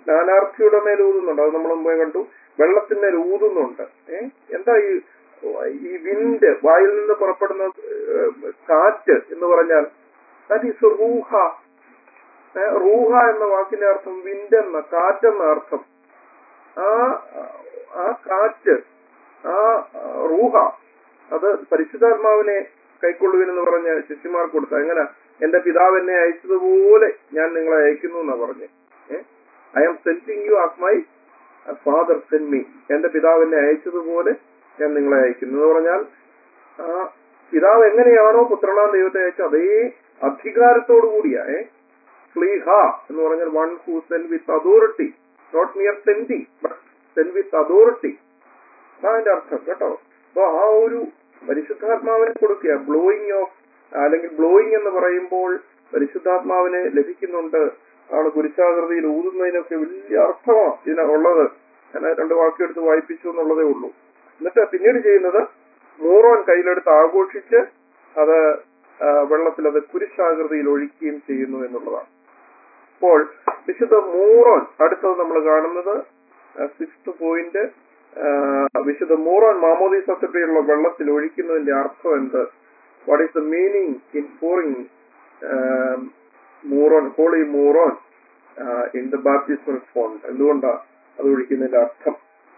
നാനാർത്ഥിയുടെ മേൽ ഊതുന്നുണ്ട്. അത് നമ്മൾ മുമ്പേ കണ്ടു. വെള്ളത്തിന്മേൽ ഊതുന്നുണ്ട്. ഏഹ് എന്താ ഈ ഈ വിൻഡ്, വായിൽ നിന്ന് പുറപ്പെടുന്ന കാറ്റ് എന്ന് പറഞ്ഞാൽ ദാറ്റ് ഈസ് റൂഹ. റൂഹ എന്ന വാക്കിന്റെ അർത്ഥം വിൻഡ് എന്ന, കാറ്റെന്ന അർത്ഥം. ആ ആ കാറ്റ്, ആ റൂഹ, അത് പരിശുദ്ധാത്മാവിനെ കൈക്കൊള്ളുവിനെന്ന് പറഞ്ഞ് ശിഷ്യന്മാർക്ക് കൊടുത്ത. എങ്ങനെ? എന്റെ പിതാവ് എന്നെ അയച്ചതുപോലെ ഞാൻ നിങ്ങളെ അയക്കുന്നു എന്നാ പറഞ്ഞ്. I am sending you as my father send me. എന്റെ പിതാവ് എന്നെ അയച്ചതുപോലെ ഞാൻ നിങ്ങളെ അയക്കുന്നു എന്ന് പറഞ്ഞാൽ ആ പിതാവ് എങ്ങനെയാണോ പുത്രനാം ദൈവത്തെ അയച്ച അതേ അധികാരത്തോടു കൂടിയാ. ഏ സ്ലീഹ എന്ന് പറഞ്ഞാൽ one who send with authority, not mere sending but send with authority. അതിന്റെ അർത്ഥം കേട്ടോ. അപ്പൊ ആ ഒരു പരിശുദ്ധാത്മാവിനെ കൊടുക്കുക. ബ്ലോയിങ് ഓഫ് അല്ലെങ്കിൽ ബ്ലോയിങ് എന്ന് പറയുമ്പോൾ പരിശുദ്ധാത്മാവിനെ ലഭിക്കുന്നുണ്ട്. ആണ് കുരിശാകൃതിയിൽ ഊതുന്നതിനൊക്കെ വലിയ അർത്ഥമാണ് ഇതിനുള്ളത്. ഞാൻ രണ്ട് വാക്കെടുത്ത് വായിപ്പിച്ചു എന്നുള്ളതേ ഉള്ളൂ. എന്നിട്ട് പിന്നീട് ചെയ്യുന്നത് മൂറോൻ കയ്യിലെടുത്ത് ആഘോഷിച്ച് അത് വെള്ളത്തിൽ അത് കുരിശാകൃതിയിൽ ഒഴിക്കുകയും ചെയ്യുന്നു എന്നുള്ളതാണ്. അപ്പോൾ വിശുദ്ധ മൂറോൻ അടുത്തത് നമ്മൾ കാണുന്നത് സിക്സ്ത് പോയിന്റ്, വിശുദ്ധ മൂറോൻ മാമോദീസത്തിലുള്ള വെള്ളത്തിൽ ഒഴിക്കുന്നതിന്റെ അർത്ഥം എന്ത്? What is the meaning in pouring മൂറോൻ, ഹോളി മൂറോൻ ഇൻ ദ ബാപ്റ്റിസ്മൽ ഫോണ്ട്? എന്തുകൊണ്ടാ അത് ഒഴിക്കുന്നതിന്റെ അർത്ഥം?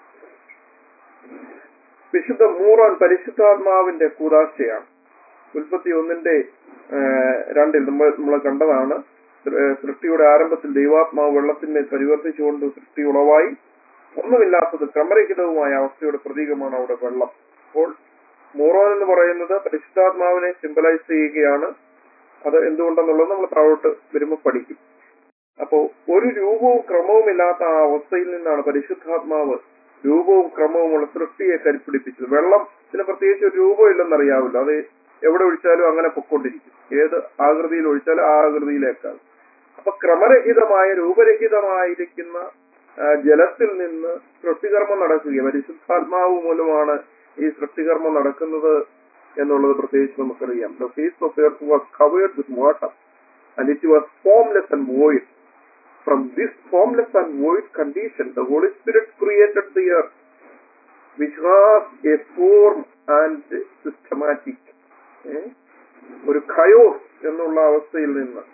വിശുദ്ധ മൂറോൻ പരിശുദ്ധാത്മാവിന്റെ കൂദാശയാണ്. ഉൽപ്പത്തി ഒന്നിന്റെ രണ്ടിൽ നമ്മൾ നമ്മൾ കണ്ടതാണ്. സൃഷ്ടിയുടെ ആരംഭത്തിൽ ദൈവാത്മാവ് വെള്ളത്തിന്മേൽ പരിവർത്തിച്ചുകൊണ്ട് സൃഷ്ടി ഉളവായി. ഒന്നുമില്ലാത്തത് ക്രമരഹിതവുമായ അവസ്ഥയുടെ പ്രതീകമാണ് അവിടെ വെള്ളം. അപ്പോൾ മൂറോൻ എന്ന് പറയുന്നത് പരിശുദ്ധാത്മാവിനെ സിംബലൈസ് ചെയ്യുകയാണ്. അത് എന്തുകൊണ്ടെന്നുള്ളത് നമ്മൾ താഴോട്ട് വരുമ്പോൾ പഠിക്കും. അപ്പോ ഒരു രൂപവും ക്രമവും ഇല്ലാത്ത ആ അവസ്ഥയിൽ നിന്നാണ് പരിശുദ്ധാത്മാവ് രൂപവും ക്രമവുമുള്ള സൃഷ്ടിയെ കരിപ്പിടിപ്പിച്ചത്. വെള്ളത്തിന് പ്രത്യേകിച്ച് ഒരു രൂപം ഇല്ലെന്നറിയാവില്ല. അത് എവിടെ ഒഴിച്ചാലും അങ്ങനെ പൊക്കൊണ്ടിരിക്കും. ഏത് ആകൃതിയിൽ ഒഴിച്ചാലും ആ ആകൃതിയിലേക്കാണ്. അപ്പൊ ക്രമരഹിതമായ രൂപരഹിതമായിരിക്കുന്ന ജലത്തിൽ നിന്ന് സൃഷ്ടികർമ്മം നടക്കുക. പരിശുദ്ധാത്മാവ് മൂലമാണ് ഈ സൃഷ്ടികർമ്മം നടക്കുന്നത് എന്നുള്ളത് പ്രത്യേകിച്ച് നമുക്കറിയാം. The face of the earth was covered with water and it was formless and void. From this formless and void condition, the Holy Spirit created the earth, which has a form and systematic. ഒരു chaos എന്നുള്ള അവസ്ഥയിൽ നിന്ന്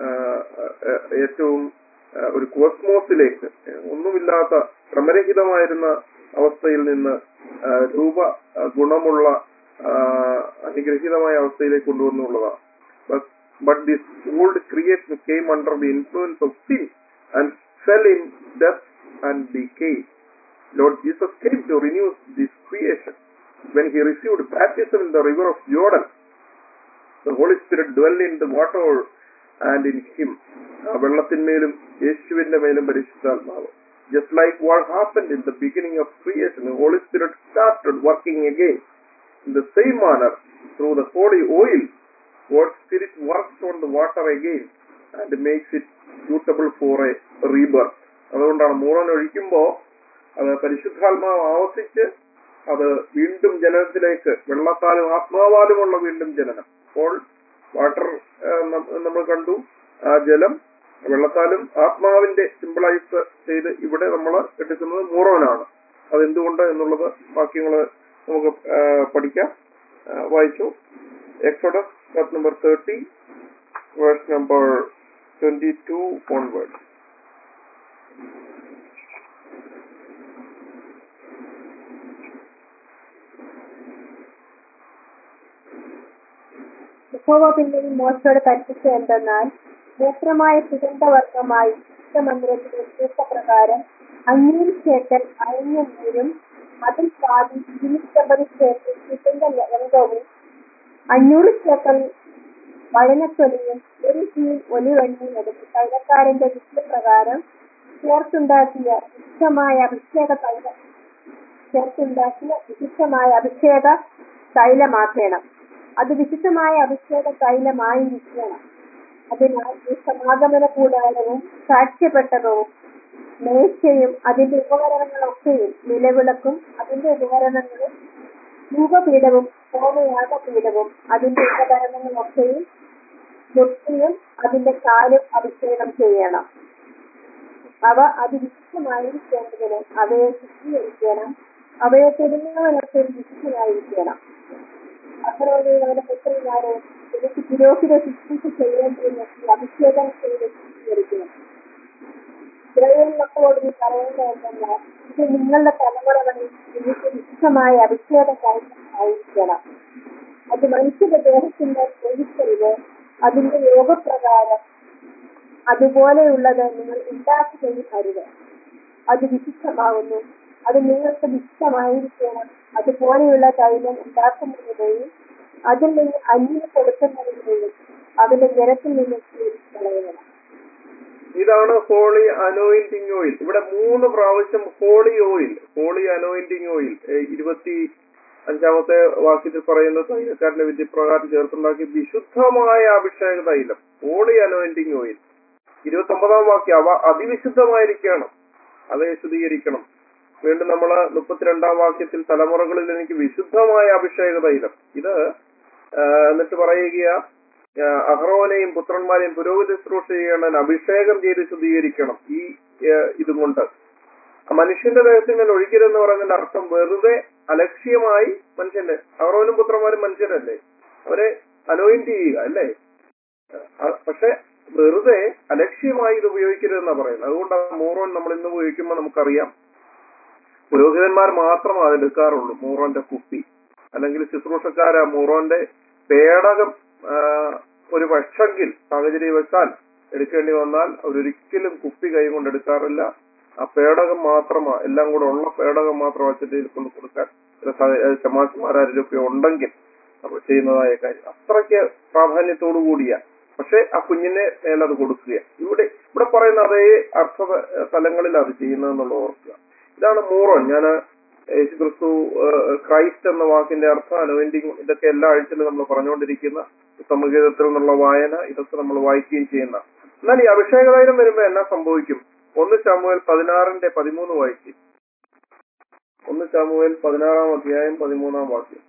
ഏറ്റവും ഒരു കോസ്മോസിലേക്ക്, ഒന്നുമില്ലാത്ത ക്രമരഹിതമായിരുന്ന അവസ്ഥയിൽ നിന്ന് രൂപ ഗുണമുള്ള അനുഗ്രഹീതമായ അവസ്ഥയിലേക്ക് കൊണ്ടുവന്നുള്ളതാണ്. But this old creation came under the influence of sin and fell in death and decay. Lord Jesus came to renew this creation. When he received baptism in the river of Jordan, the Holy Spirit dwelled in the water and in him. വെള്ളത്തിന്മേലും യേശുവിന്റെ മേലും പരിശുദ്ധാത്മാവ്. Just like what happened in the beginning of creation, the Holy Spirit started working again. In the same manner, through the holy oil, God's Spirit works on the water again and makes it suitable for a rebirth. അതുകൊണ്ടാണ് മൂറോൻ ഒഴിക്കുമ്പോ അത് പരിശുദ്ധാത്മാവ് ആവസിച്ച് അത് വീണ്ടും ജനനത്തിലേക്ക്, വെള്ളത്താലും ആത്മാവാലുമുള്ള വീണ്ടും ജനനം. അപ്പോൾ water നമ്മൾ കണ്ടു, ആ ജലം വെള്ളത്താലും ആത്മാവിന്റെ സിംബിളൈസ് ചെയ്ത് ഇവിടെ നമ്മൾ എടുക്കുന്നത് മൂറോനാണ്. അതെന്തുകൊണ്ട് എന്നുള്ളത് വാക്യങ്ങള് നമുക്ക് പഠിക്കാം. വായിച്ചു. Exodus chapter number thirty, verse number twenty-two onwards. യഹോവ പിന്നെയും മോശയോട് കൽപ്പിച്ച എന്തെന്നാൽ, മൂത്രമായ സുഗന്ധവർഗമായി മന്ദിരത്തിലെ പ്രകാരം അഞ്ഞൂറ് ശേക്കൽ അയഞ്ഞ നീരും അതിൽ പാതി ഇരുന്നൂറ്റമ്പത് ശേക്കൽ സുഗന്ധ രംഗവും അഞ്ഞൂറ് ശേക്കൽ വഴനത്തൊലിയും ഒരു കീൽ ഒലിവെണ്ണയും എടുത്ത് തൈലക്കാരന്റെ വിദ്യപ്രകാരം ചേർത്തുണ്ടാക്കിയ വിശുദ്ധമായ അഭിഷേക തൈല ചേർത്തുണ്ടാക്കിയ വിശുദ്ധമായ അഭിഷേക തൈലമാക്കണം. അത് വിശുദ്ധമായ അഭിഷേക തൈലമായിരിക്കണം. അതിനാൽ ഈ സമാഗമന കൂടാരവും സാക്ഷ്യപ്പെട്ടകവും മേശയും അതിന്റെ ഉപകരണങ്ങളൊക്കെയും, നിലവിളക്കും അതിന്റെ ഉപകരണങ്ങളും, ധൂപപീഠവും ഹോമയാഗപീഠവും അതിന്റെ ഉപകരണങ്ങളൊക്കെയും, മുട്ടിയും അതിന്റെ കാലും അഭിഷേകം ചെയ്യണം. അവ അതിവിശുദ്ധമായിരിക്കേണ്ടതിന് അവയെ ശുദ്ധീകരിക്കണം. അവയെ തൊടുന്നവനൊക്കെ വിശുദ്ധമായിരിക്കണം. അഹരോനെ അവന്റെ പുത്രന്മാരെ എനിക്ക് പുരോഹിത ശുശ്രൂഷ ചെയ്യേണ്ടതിന് അഭിഷേകം ചെയ്ത് ശുദ്ധീകരിക്കണം. ഇസ്രായേൽ മക്കളോട് നീ പറയേണ്ട എന്തെന്നാൽ, ഇത് നിങ്ങളുടെ തലമുറകളിൽ നിങ്ങൾക്ക് വിശുദ്ധമായ അഭിഷേകം ആയിരിക്കണം. അത് മനുഷ്യന്റെ ദേഹത്തിന്റെ പ്രയോഗിക്കരുത്. അതിന്റെ യോഗപ്രകാരം അതുപോലെയുള്ളത് നിങ്ങൾ ഉണ്ടാക്കുകയും അരുത്. അത് വിശുദ്ധമാകുന്നു. അത് നിങ്ങൾക്ക് വിശുദ്ധമായിരിക്കണം. അതുപോലെയുള്ള തൈലം ഉണ്ടാക്കുന്നതിനെയും അതിൽ നിന്ന് അന്യം കൊടുക്കുന്നതിനെയും അതിന്റെ ജനത്തിൽ നിന്ന് കളയണം. ഇതാണ് ഹോളി അനോയിന്റിങ് ഓയിൽ. ഇവിടെ മൂന്ന് പ്രാവശ്യം holy oil, holy anointing oil ഇരുപത്തി അഞ്ചാമത്തെ വാക്യത്തിൽ പറയുന്ന തൈലക്കാരന്റെ വിധിപ്രകാരം ചേർത്തുണ്ടാക്കി വിശുദ്ധമായ അഭിഷേക തൈലം, ഹോളി അനോയിന്റിങ് ഓയിൽ. ഇരുപത്തി ഒമ്പതാം വാക്യം അവ അതിവിശുദ്ധമായിരിക്കണം, അവയെ ശുദ്ധീകരിക്കണം. വീണ്ടും നമ്മള് മുപ്പത്തിരണ്ടാം വാക്യത്തിൽ തലമുറകളിൽ എനിക്ക് വിശുദ്ധമായ അഭിഷേക തൈലം. ഇത് എന്നിട്ട് പറയുക, അഹ്റോനെയും പുത്രന്മാരെയും പുരോഹിത ശുശ്രൂഷ ചെയ്യണം, അഭിഷേകം ചെയ്ത് ശുദ്ധീകരിക്കണം. ഈ ഇതും കൊണ്ട് മനുഷ്യന്റെ ദേഹത്തിന്മേൽ ഒഴിക്കരുതെന്ന് പറയുന്നതിന്റെ അർത്ഥം വെറുതെ അലക്ഷ്യമായി മനുഷ്യന്റെ, അഹ്റോനും പുത്രന്മാരും മനുഷ്യരല്ലേ, അവരെ അനോയിന്റ് ചെയ്യുക അല്ലേ. പക്ഷെ വെറുതെ അലക്ഷ്യമായി ഇത് ഉപയോഗിക്കരുതെന്നാ പറയുന്നത്. അതുകൊണ്ടാണ് മൂറോൻ നമ്മൾ ഇന്ന് ഉപയോഗിക്കുമ്പോൾ നമുക്കറിയാം പുരോഹിതന്മാർ മാത്രമേ അതെടുക്കാറുള്ളൂ. മൂറോന്റെ കുപ്പി അല്ലെങ്കിൽ ശുശ്രൂഷക്കാര മൂറോന്റെ പേടകം ഒരു പക്ഷെങ്കിൽ സാഹചര്യവശാൽ എടുക്കേണ്ടി വന്നാൽ അവരൊരിക്കലും കുപ്പി കൈ കൊണ്ട് എടുക്കാറില്ല. ആ പേടകം മാത്രമാ, എല്ലാം കൂടെ ഉള്ള പേടകം മാത്രം വച്ചിട്ട് കൊണ്ട് കൊടുക്കാൻ ചമാശന്മാരൊക്കെ ഉണ്ടെങ്കിൽ നമ്മൾ ചെയ്യുന്നതായ കാര്യം അത്രയ്ക്ക് പ്രാധാന്യത്തോടു കൂടിയ. പക്ഷെ ആ കുഞ്ഞിനെ മേലത് കൊടുക്കുക. ഇവിടെ ഇവിടെ പറയുന്ന അതേ അർത്ഥ തലങ്ങളിൽ അത് ചെയ്യുന്നതെന്നുള്ള ഓർക്കുക. ഇതാണ് മൂറോൻ. ഞാൻ യേശുക്രിസ്തു ക്രൈസ്റ്റ് എന്ന വാക്കിന്റെ അർത്ഥം അനോയിന്റിങ് ഇതൊക്കെ എല്ലാ ആഴ്ചയിലും നമ്മൾ പറഞ്ഞുകൊണ്ടിരിക്കുന്ന സമഗീതത്തിൽ നിന്നുള്ള വായന, ഇതൊക്കെ നമ്മൾ വായിക്കുകയും ചെയ്യുന്ന. എന്നാൽ ഈ അഭിഷേകതൈലം വരുമ്പോ എന്നാ സംഭവിക്കും? ഒന്ന് ശമൂവേൽ പതിനാറിന്റെ പതിമൂന്ന് വായിക്കും. ഒന്ന് ശമൂവേൽ പതിനാറാം അധ്യായം പതിമൂന്നാം വാക്യം.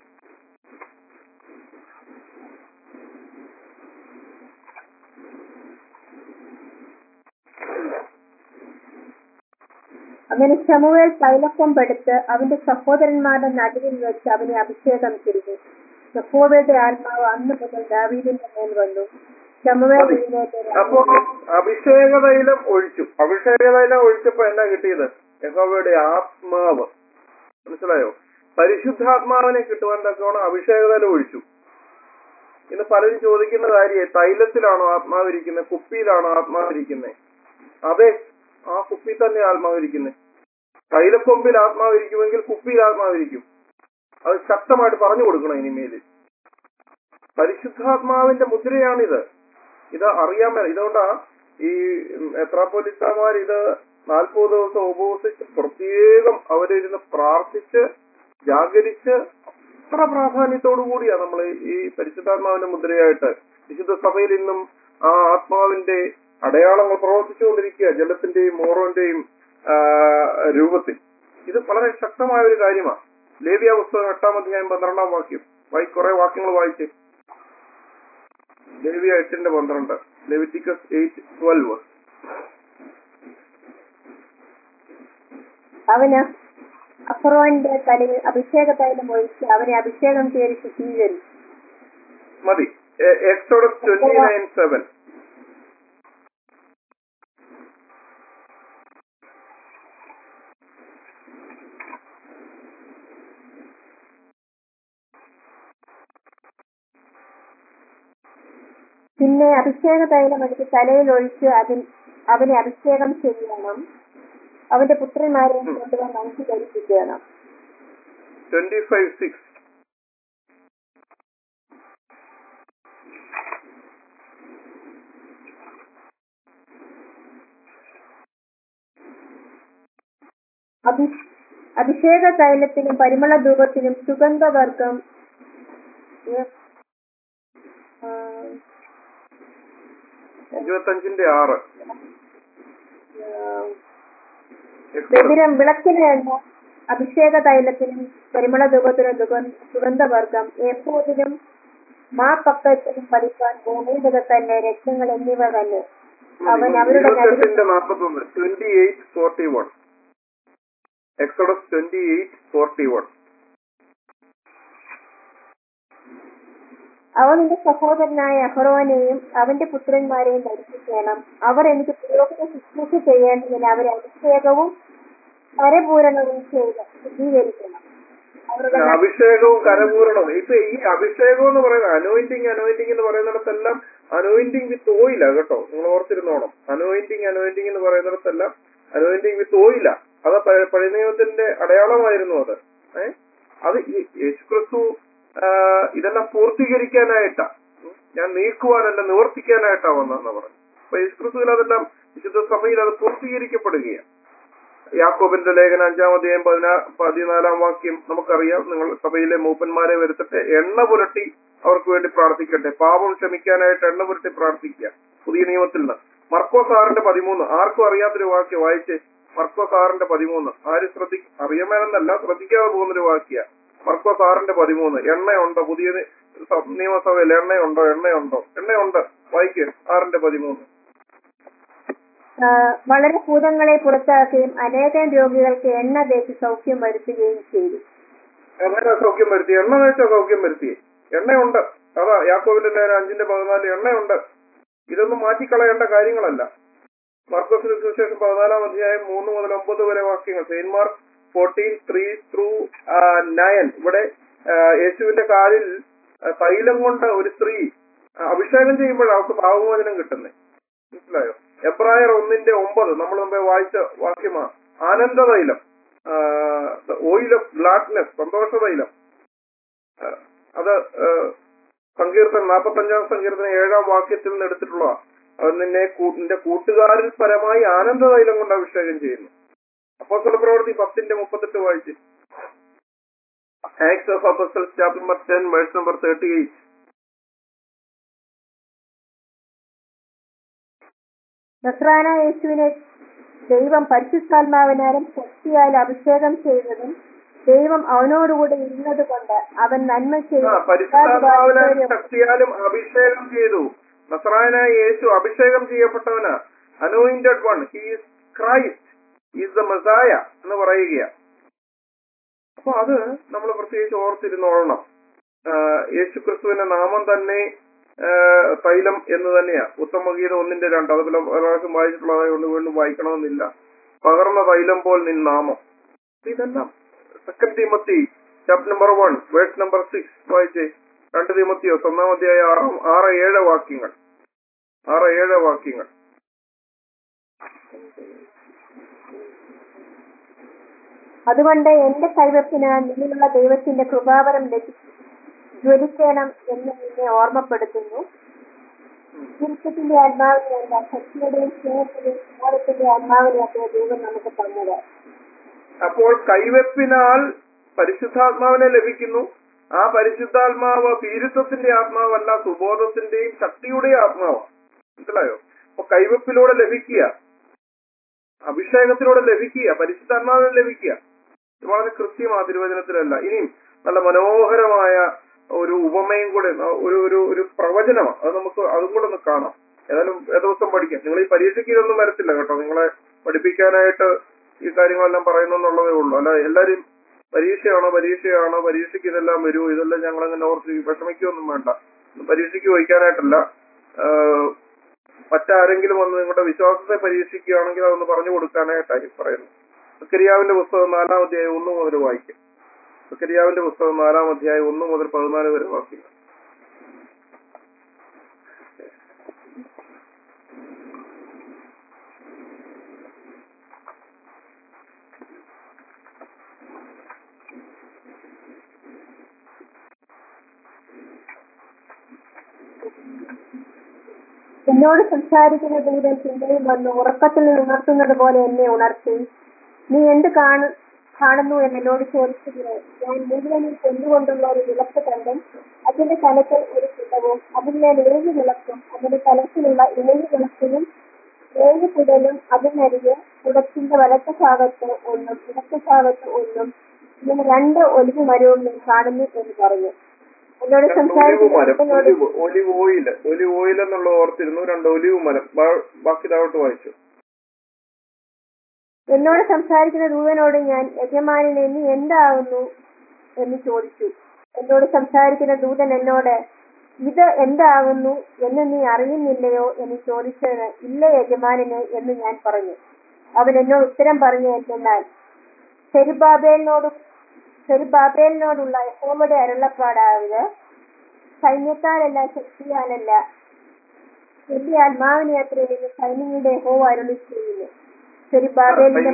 അങ്ങനെ ശമൂവേൽ തൈലക്കൊമ്പെടുത്ത് അവന്റെ സഹോദരന്മാരുടെ നടുവിൽ വെച്ച് അവനെ അഭിഷേകം ചെയ്തു. യഹോവയുടെ ആത്മാവ് അന്ന് മുതൽ ദാവീദിന്റെ മേൽ വന്നു. ശമൂവേൽ അപ്പോ അഭിഷേകതൈലം ഒഴിച്ചു. അഭിഷേകതൈലം ഒഴിച്ചപ്പോ എന്നാ കിട്ടിയത്? യഹോവയുടെ ആത്മാവ്. മനസ്സിലായോ? പരിശുദ്ധാത്മാവിനെ കിട്ടുവാൻ തക്കവണ്ണം അഭിഷേകതൈലം ഒഴിച്ചു. ഇന്ന് പലരും ചോദിക്കുന്ന കാര്യം, തൈലത്തിലാണോ ആത്മാവിരിക്കുന്നത്, കുപ്പിയിലാണോ ആത്മാവിരിക്കുന്നത്? അതെ, ആ കുപ്പി തന്നെ ആത്മാവിരിക്കുന്നത്. തൈലക്കൊമ്പിൽ ആത്മാവിരിക്കുമെങ്കിൽ കുപ്പിയിൽ ആത്മാവിരിക്കും. അത് ശക്തമായിട്ട് പറഞ്ഞു കൊടുക്കണം ഇനിമേല്. പരിശുദ്ധാത്മാവിന്റെ മുദ്രയാണിത്. ഇത് അറിയാൻ മേല. ഇതുകൊണ്ടാ ഈ മെത്രാപ്പൊലീത്തമാർ ഇത് നാൽപ്പത് ദിവസം ഉപവസിച്ച് പ്രത്യേകം അവരിരുന്ന് പ്രാർത്ഥിച്ച് ജാഗരിച്ച് അത്ര പ്രാധാന്യത്തോടു കൂടിയാ നമ്മൾ ഈ പരിശുദ്ധാത്മാവിന്റെ മുദ്രയായിട്ട് വിശുദ്ധ സഭയിൽ ഇന്നും ആ ആത്മാവിന്റെ അടയാളങ്ങൾ പ്രവർത്തിച്ചുകൊണ്ടിരിക്കുക, ജലത്തിന്റെയും മോറോന്റെയും രൂപത്തിൽ. ഇത് വളരെ ശക്തമായ ഒരു കാര്യമാണ്. ലേവ്യ പുസ്തകം എട്ടാം അധ്യായം പന്ത്രണ്ടാം വാക്യം വായി കുറെ വാക്യങ്ങൾ വായിച്ച്. ലേവ്യ എട്ടിന്റെ പന്ത്രണ്ട്, ലെവിറ്റിക്കസ് എയ്റ്റ് ട്വൽവ്. അവന് അഹ്റോന്റെ തലയിൽ അഭിഷേക തൈലം ഒഴിച്ച് അവനെ അഭിഷേകം ചെയ്ത് ശുദ്ധീകരിച്ചു. മതി. Exodus twenty nine seven. പിന്നെ അഭിഷേക തൈലം എടുത്ത് തലയിൽ ഒഴിച്ച് അതിൽ അവനെ അഭിഷേകം ചെയ്യണം. അവന്റെ പുത്രന്മാരെ കൊണ്ടുവന്ന് അഞ്ചു ധരിപ്പിക്കണം. അഭിഷേക തൈലത്തിനും പരിമള ധൂപത്തിനും സുഗന്ധവർഗം ഇരുപത്തഞ്ചിന്റെ ആറ്. ബദിരം വിളക്കിന് എണ്ണ, അഭിഷേക തൈലത്തിനും പരിമള ധൂപത്തിനും സുഗന്ധവർഗം, ഏഫോദിനും മാ പക്കത്തിനും പതിപ്പാൻ ഭൂമിയുടെ തന്നെ രത്നങ്ങൾ എന്നിവ തന്നെ. അവൻ അവരുടെ ഇരുപത്തെട്ടിന്റെ നാൽപ്പത്തൊന്ന് twenty eight forty one Exodus twenty eight forty one അവൻ നിന്റെ സഹോദരനായ അഹ്റോനെയും അവന്റെ പുത്രന്മാരെയും ധരിപ്പിക്കണം. അവർ എനിക്ക് പുരോഹിത ശുശ്രൂഷ ചെയ്യേണ്ടതിന് അവരെ അഭിഷേകവും കരപൂരണവും ചെയ്ത് ശുദ്ധീകരിക്കണം. അവരുടെ അഭിഷേകവും കരപൂരണവും. ഇപ്പൊ ഈ അഭിഷേകം എന്ന് പറയുന്നത് അനോയിന്റിങ് അനോയിന്റിങ് എന്ന് പറയുന്നിടത്തെല്ലാം അനോയിന്റിങ് വിത്ത് ഓയില കേട്ടോ, നിങ്ങൾ ഓർത്തിരുന്നോണം. അനോയിന്റിങ് അനോയിന്റിങ് എന്ന് പറയുന്നിടത്തെല്ലാം അനോയിന്റിങ് വിത്ത് ഓയില. അത് പഴയ നിയമത്തിന്റെ അടയാളമായിരുന്നു അത്. ഏഹ് അത് യേശുക്രിസ്തു ഇതെല്ലാം പൂർത്തീകരിക്കാനായിട്ടാ, ഞാൻ നീക്കുവാനല്ല നിവർത്തിക്കാനായിട്ടാ വന്നതെന്ന് പറഞ്ഞു. അപ്പൊ യേശുക്രിസ്തുവിൽ അതെല്ലാം വിശുദ്ധ സഭയിൽ അത് പൂർത്തീകരിക്കപ്പെടുകയാണ്. യാക്കോബിന്റെ ലേഖനം അഞ്ചാം അധ്യായം പതിനാ പതിനാലാം വാക്യം നമുക്കറിയാം. നിങ്ങൾ സഭയിലെ മൂപ്പന്മാരെ വരുത്തിട്ട് എണ്ണ പുരട്ടി അവർക്ക് വേണ്ടി പ്രാർത്ഥിക്കട്ടെ, പാപം ക്ഷമിക്കാനായിട്ട് എണ്ണ പുരട്ടി പ്രാർത്ഥിക്കുക. പുതിയ നിയമത്തിൽ നിന്ന് മർക്കോസ് ആറിന്റെ പതിമൂന്ന്, ആർക്കും അറിയാത്തൊരു വാക്യം വായിച്ച്. മർക്കോസ് ആറിന്റെ പതിമൂന്ന് ആരും ശ്രദ്ധി അറിയാമെന്നല്ല ശ്രദ്ധിക്കാതെ പോകുന്നൊരു വാക്യ. മർക്കോസ് ആറിന്റെ പതിമൂന്ന്. എണ്ണയുണ്ടോ പുതിയ നിയമസഭയിൽ? എണ്ണയുണ്ടോ? എണ്ണയുണ്ടോ? എണ്ണയുണ്ട്. വായിക്കുക ആറിന്റെ പതിമൂന്ന്. വളരെ ഭൂതങ്ങളെ പുറത്താക്കുകയും അനേകം രോഗികൾക്ക് എണ്ണ തേച്ച് സൗഖ്യം വരുത്തുകയും ചെയ്തു. എണ്ണ സൗഖ്യം വരുത്തി, എണ്ണ തേച്ച സൗഖ്യം വരുത്തി. എണ്ണയുണ്ട്. അതാ യാക്കോബിന്റെ ലേഖനം അഞ്ചിന്റെ പതിനാല്. എണ്ണയുണ്ട്. ഇതൊന്നും മാറ്റിക്കളയേണ്ട കാര്യങ്ങളല്ല. മർക്കോസിന്റെ സുവിശേഷം പതിനാലാം അധ്യായം മൂന്ന് മുതൽ ഒമ്പത് വരെ വാക്യങ്ങൾ. Saint Mark fourteen three through nine. ഇവിടെ യേശുവിന്റെ കാലിൽ തൈലം കൊണ്ട് ഒരു സ്ത്രീ അഭിഷേകം ചെയ്യുമ്പോഴാണ് അവർക്ക് പാപമോചനം കിട്ടുന്നത്. മനസ്സിലായോ? എബ്രായർ ഒന്നിന്റെ ഒമ്പത് നമ്മൾ മുമ്പേ വായിച്ച വാക്യമാണ്. ആനന്ദ തൈലം, ഓയിൽ ഓഫ് ഗ്ലാഡ്നെസ്, സന്തോഷ തൈലം. അത് സങ്കീർത്തനം നാൽപ്പത്തഞ്ചാം സങ്കീർത്തനം ഏഴാം വാക്യത്തിൽ നിന്ന് എടുത്തിട്ടുള്ളതാണ്. അവൻ നിന്നെ നിന്റെ കൂട്ടുകാരിൽ പരമായി ആനന്ദ തൈലം കൊണ്ട് അഭിഷേകം ചെയ്യുന്നു. അപ്പോസ്തല പ്രവൃത്തി പത്തിന്റെ മുപ്പത്തെട്ട് വായിച്ച്. Acts of Apostles chapter number ten verse number thirty eight. നസ്രാന യേശുവിനെ ദൈവം പരിശുദ്ധാത്മാവിനാലും ശക്തിയാൽ അഭിഷേകം ചെയ്തതും ദൈവം അവനോടുകൂടെ ഇരുന്നത് കൊണ്ട് അവൻ നന്മ ചെയ്തു. പരിശുദ്ധാത്മാവിനാലും ശക്തിയാലും അഭിഷേകം ചെയ്തു. നസ്രായനായ യേശു അഭിഷേകം ചെയ്യപ്പെട്ടവനാ. Anointed one, he is Christ, is the Messiah എന്ന് പറയുകയാണ്. അപ്പൊ അത് നമ്മൾ പ്രത്യേകിച്ച് ഓർത്തിരുന്നോളണം. യേശു ക്രിസ്തുവിന്റെ നാമം തന്നെ തൈലം എന്ന് തന്നെയാ. ഉത്തമഗീത ഒന്നിന്റെ രണ്ട്. അത് പല പ്രാവശ്യം വായിച്ചിട്ടുള്ളതായതുകൊണ്ട് വീണ്ടും വായിക്കണമെന്നില്ല. പകർന്ന തൈലം പോൽ നിൻ നാമം. ഇതെല്ലാം second Timothy chapter number one verse number six വായിച്ചേ. രണ്ട് തിമോത്തിയോസ് ഒന്നാം അധ്യായ ആറ് ആറ് ഏഴ് വാക്യങ്ങൾ. ആറ് ഏഴ് വാക്യങ്ങൾ. അതുകൊണ്ട് എന്റെ കൈവപ്പിന് നിന്നുള്ള ദൈവത്തിന്റെ കൃപാവരം ജ്വലിക്കണം എന്ന് നിന്നെ ഓർമ്മപ്പെടുത്തുന്നു. ജീവിതത്തിന്റെ ആത്മാവിനെയല്ല, ശക്തിയുടെയും സ്നേഹത്തിന്റെയും വികാരത്തിന്റെ ആത്മാവിനെയൊക്കെ ദൈവം നമുക്ക് തന്നത്. അപ്പോൾ കൈവെപ്പിനാൽ പരിശുദ്ധാത്മാവിനെ ലഭിക്കുന്നു. ആ പരിശുദ്ധാത്മാവ് പീരുത്വത്തിന്റെ ആത്മാവല്ല, സുബോധത്തിന്റെയും ശക്തിയുടെയും ആത്മാവാണ്. മനസ്സിലായോ? അപ്പൊ കൈവെപ്പിലൂടെ ലഭിക്കുക, അഭിഷേകത്തിലൂടെ ലഭിക്കുക, പരിശുദ്ധാത്മാവിനെ ലഭിക്കുക. വളരെ കൃത്യമായ തിരുവചനത്തിലല്ല. ഇനിയും നല്ല മനോഹരമായ ഒരു ഉപമയും കൂടെ, ഒരു ഒരു ഒരു പ്രവചനമാണ്. അത് നമുക്ക് അതും കൂടെ ഒന്ന് കാണാം. ഏതായാലും ദിവസം പഠിക്കാം. നിങ്ങൾ ഈ പരീക്ഷയ്ക്ക് ഇതൊന്നും വരത്തില്ല കേട്ടോ. നിങ്ങളെ പഠിപ്പിക്കാനായിട്ട് ഈ കാര്യങ്ങളെല്ലാം പറയുന്നു എന്നുള്ളതേ ഉള്ളൂ. അല്ല എല്ലാരും പരീക്ഷയാണോ പരീക്ഷയാണോ പരീക്ഷയ്ക്ക് ഇതെല്ലാം വരൂ, ഇതെല്ലാം ഞങ്ങളങ്ങനെ ഓർത്ത് വിഷമിക്കുകയൊന്നും വേണ്ട. പരീക്ഷയ്ക്ക് വഹിക്കാനായിട്ടല്ല. മറ്റാരെങ്കിലും വന്ന് നിങ്ങളുടെ വിശ്വാസത്തെ പരീക്ഷിക്കുകയാണെങ്കിൽ അതൊന്ന് പറഞ്ഞു കൊടുക്കാനായിട്ടായി പറയുന്നു. സക്കരിയാവിന്റെ പുസ്തകം നാലാം അധ്യായം ഒന്ന് മുതൽ വായിക്കും. സക്കരിയാവിന്റെ പുസ്തകം നാലാം അധ്യായം ഒന്ന് മുതൽ പതിനാല് വരെ വായിക്കുക. എന്നോട് സംസാരിക്കുന്ന ദൂതൻ ചിന്തയിൽ വന്ന് ഉറക്കത്തിൽ ഉണർത്തുന്നത് പോലെ എന്നെ ഉണർത്തി, നീ എന്ത് കാണു കാണുന്നു എന്ന് എന്നോട് ചോദിച്ചതിന് ഞാൻ മുഴുവനിൽ കൊണ്ടുകൊണ്ടുള്ള ഒരു വിളക്ക് കണ്ടും അതിന്റെ തലത്തിൽ ഒരു കുടവും അതിന്റെ ഏഴ് വിളക്കും അതിന്റെ തലത്തിലുള്ള ഏഴ് വിളക്കിനും ഏഴ് കുടലും അതിനരികെ കുടത്തിന്റെ വലത്ത ഭാഗത്ത് ഒന്നും ഇടത്ത ഭാഗത്ത് ഒന്നും ഇങ്ങനെ രണ്ട് ഒലിവ് മരവും ഞാൻ കാണുന്നു എന്ന് പറഞ്ഞു. എന്നോട് രണ്ട് ഒലിവ് സംസാരിക്കുന്ന മരം, ദൂതനോട് olive olive oil olive oil എന്നുള്ള ഓർത്തിരുന്നു. രണ്ട് ഒലിവ് മരം. ബാ- ബാക്കി താഴോട്ട് വായിച്ചു. എന്നോട് സംസാരിക്കുന്ന ദൂതനോട് ഞാൻ യജമാനനെ നീ എന്താകുന്നു എന്ന് ചോദിച്ചു. എന്നോട് സംസാരിക്കുന്ന ദൂതൻ എന്നോട് ഇത് എന്താകുന്നു എന്ന് നീ അറിയുന്നില്ലയോ എന്ന് ചോദിച്ചതിന് ഇല്ല യജമാനനെ എന്ന് ഞാൻ പറഞ്ഞു. അവൻ എന്നോട് ഉത്തരം പറഞ്ഞു എന്നാൽ സെരുബ്ബാബേലിനോട് സെരുബ്ബാബേലിനോടുള്ള യഹോവയുടെ അരുളപ്പാടായത് സൈന്യത്താലല്ല ശക്തിയാലല്ല എന്റെ ആത്മാവിനെ യാത്രയിൽ സൈന്യങ്ങളുടെ യഹോവ അരുളി ചെയ്യുന്നു. സെരുബ്ബാബേലിന്റെ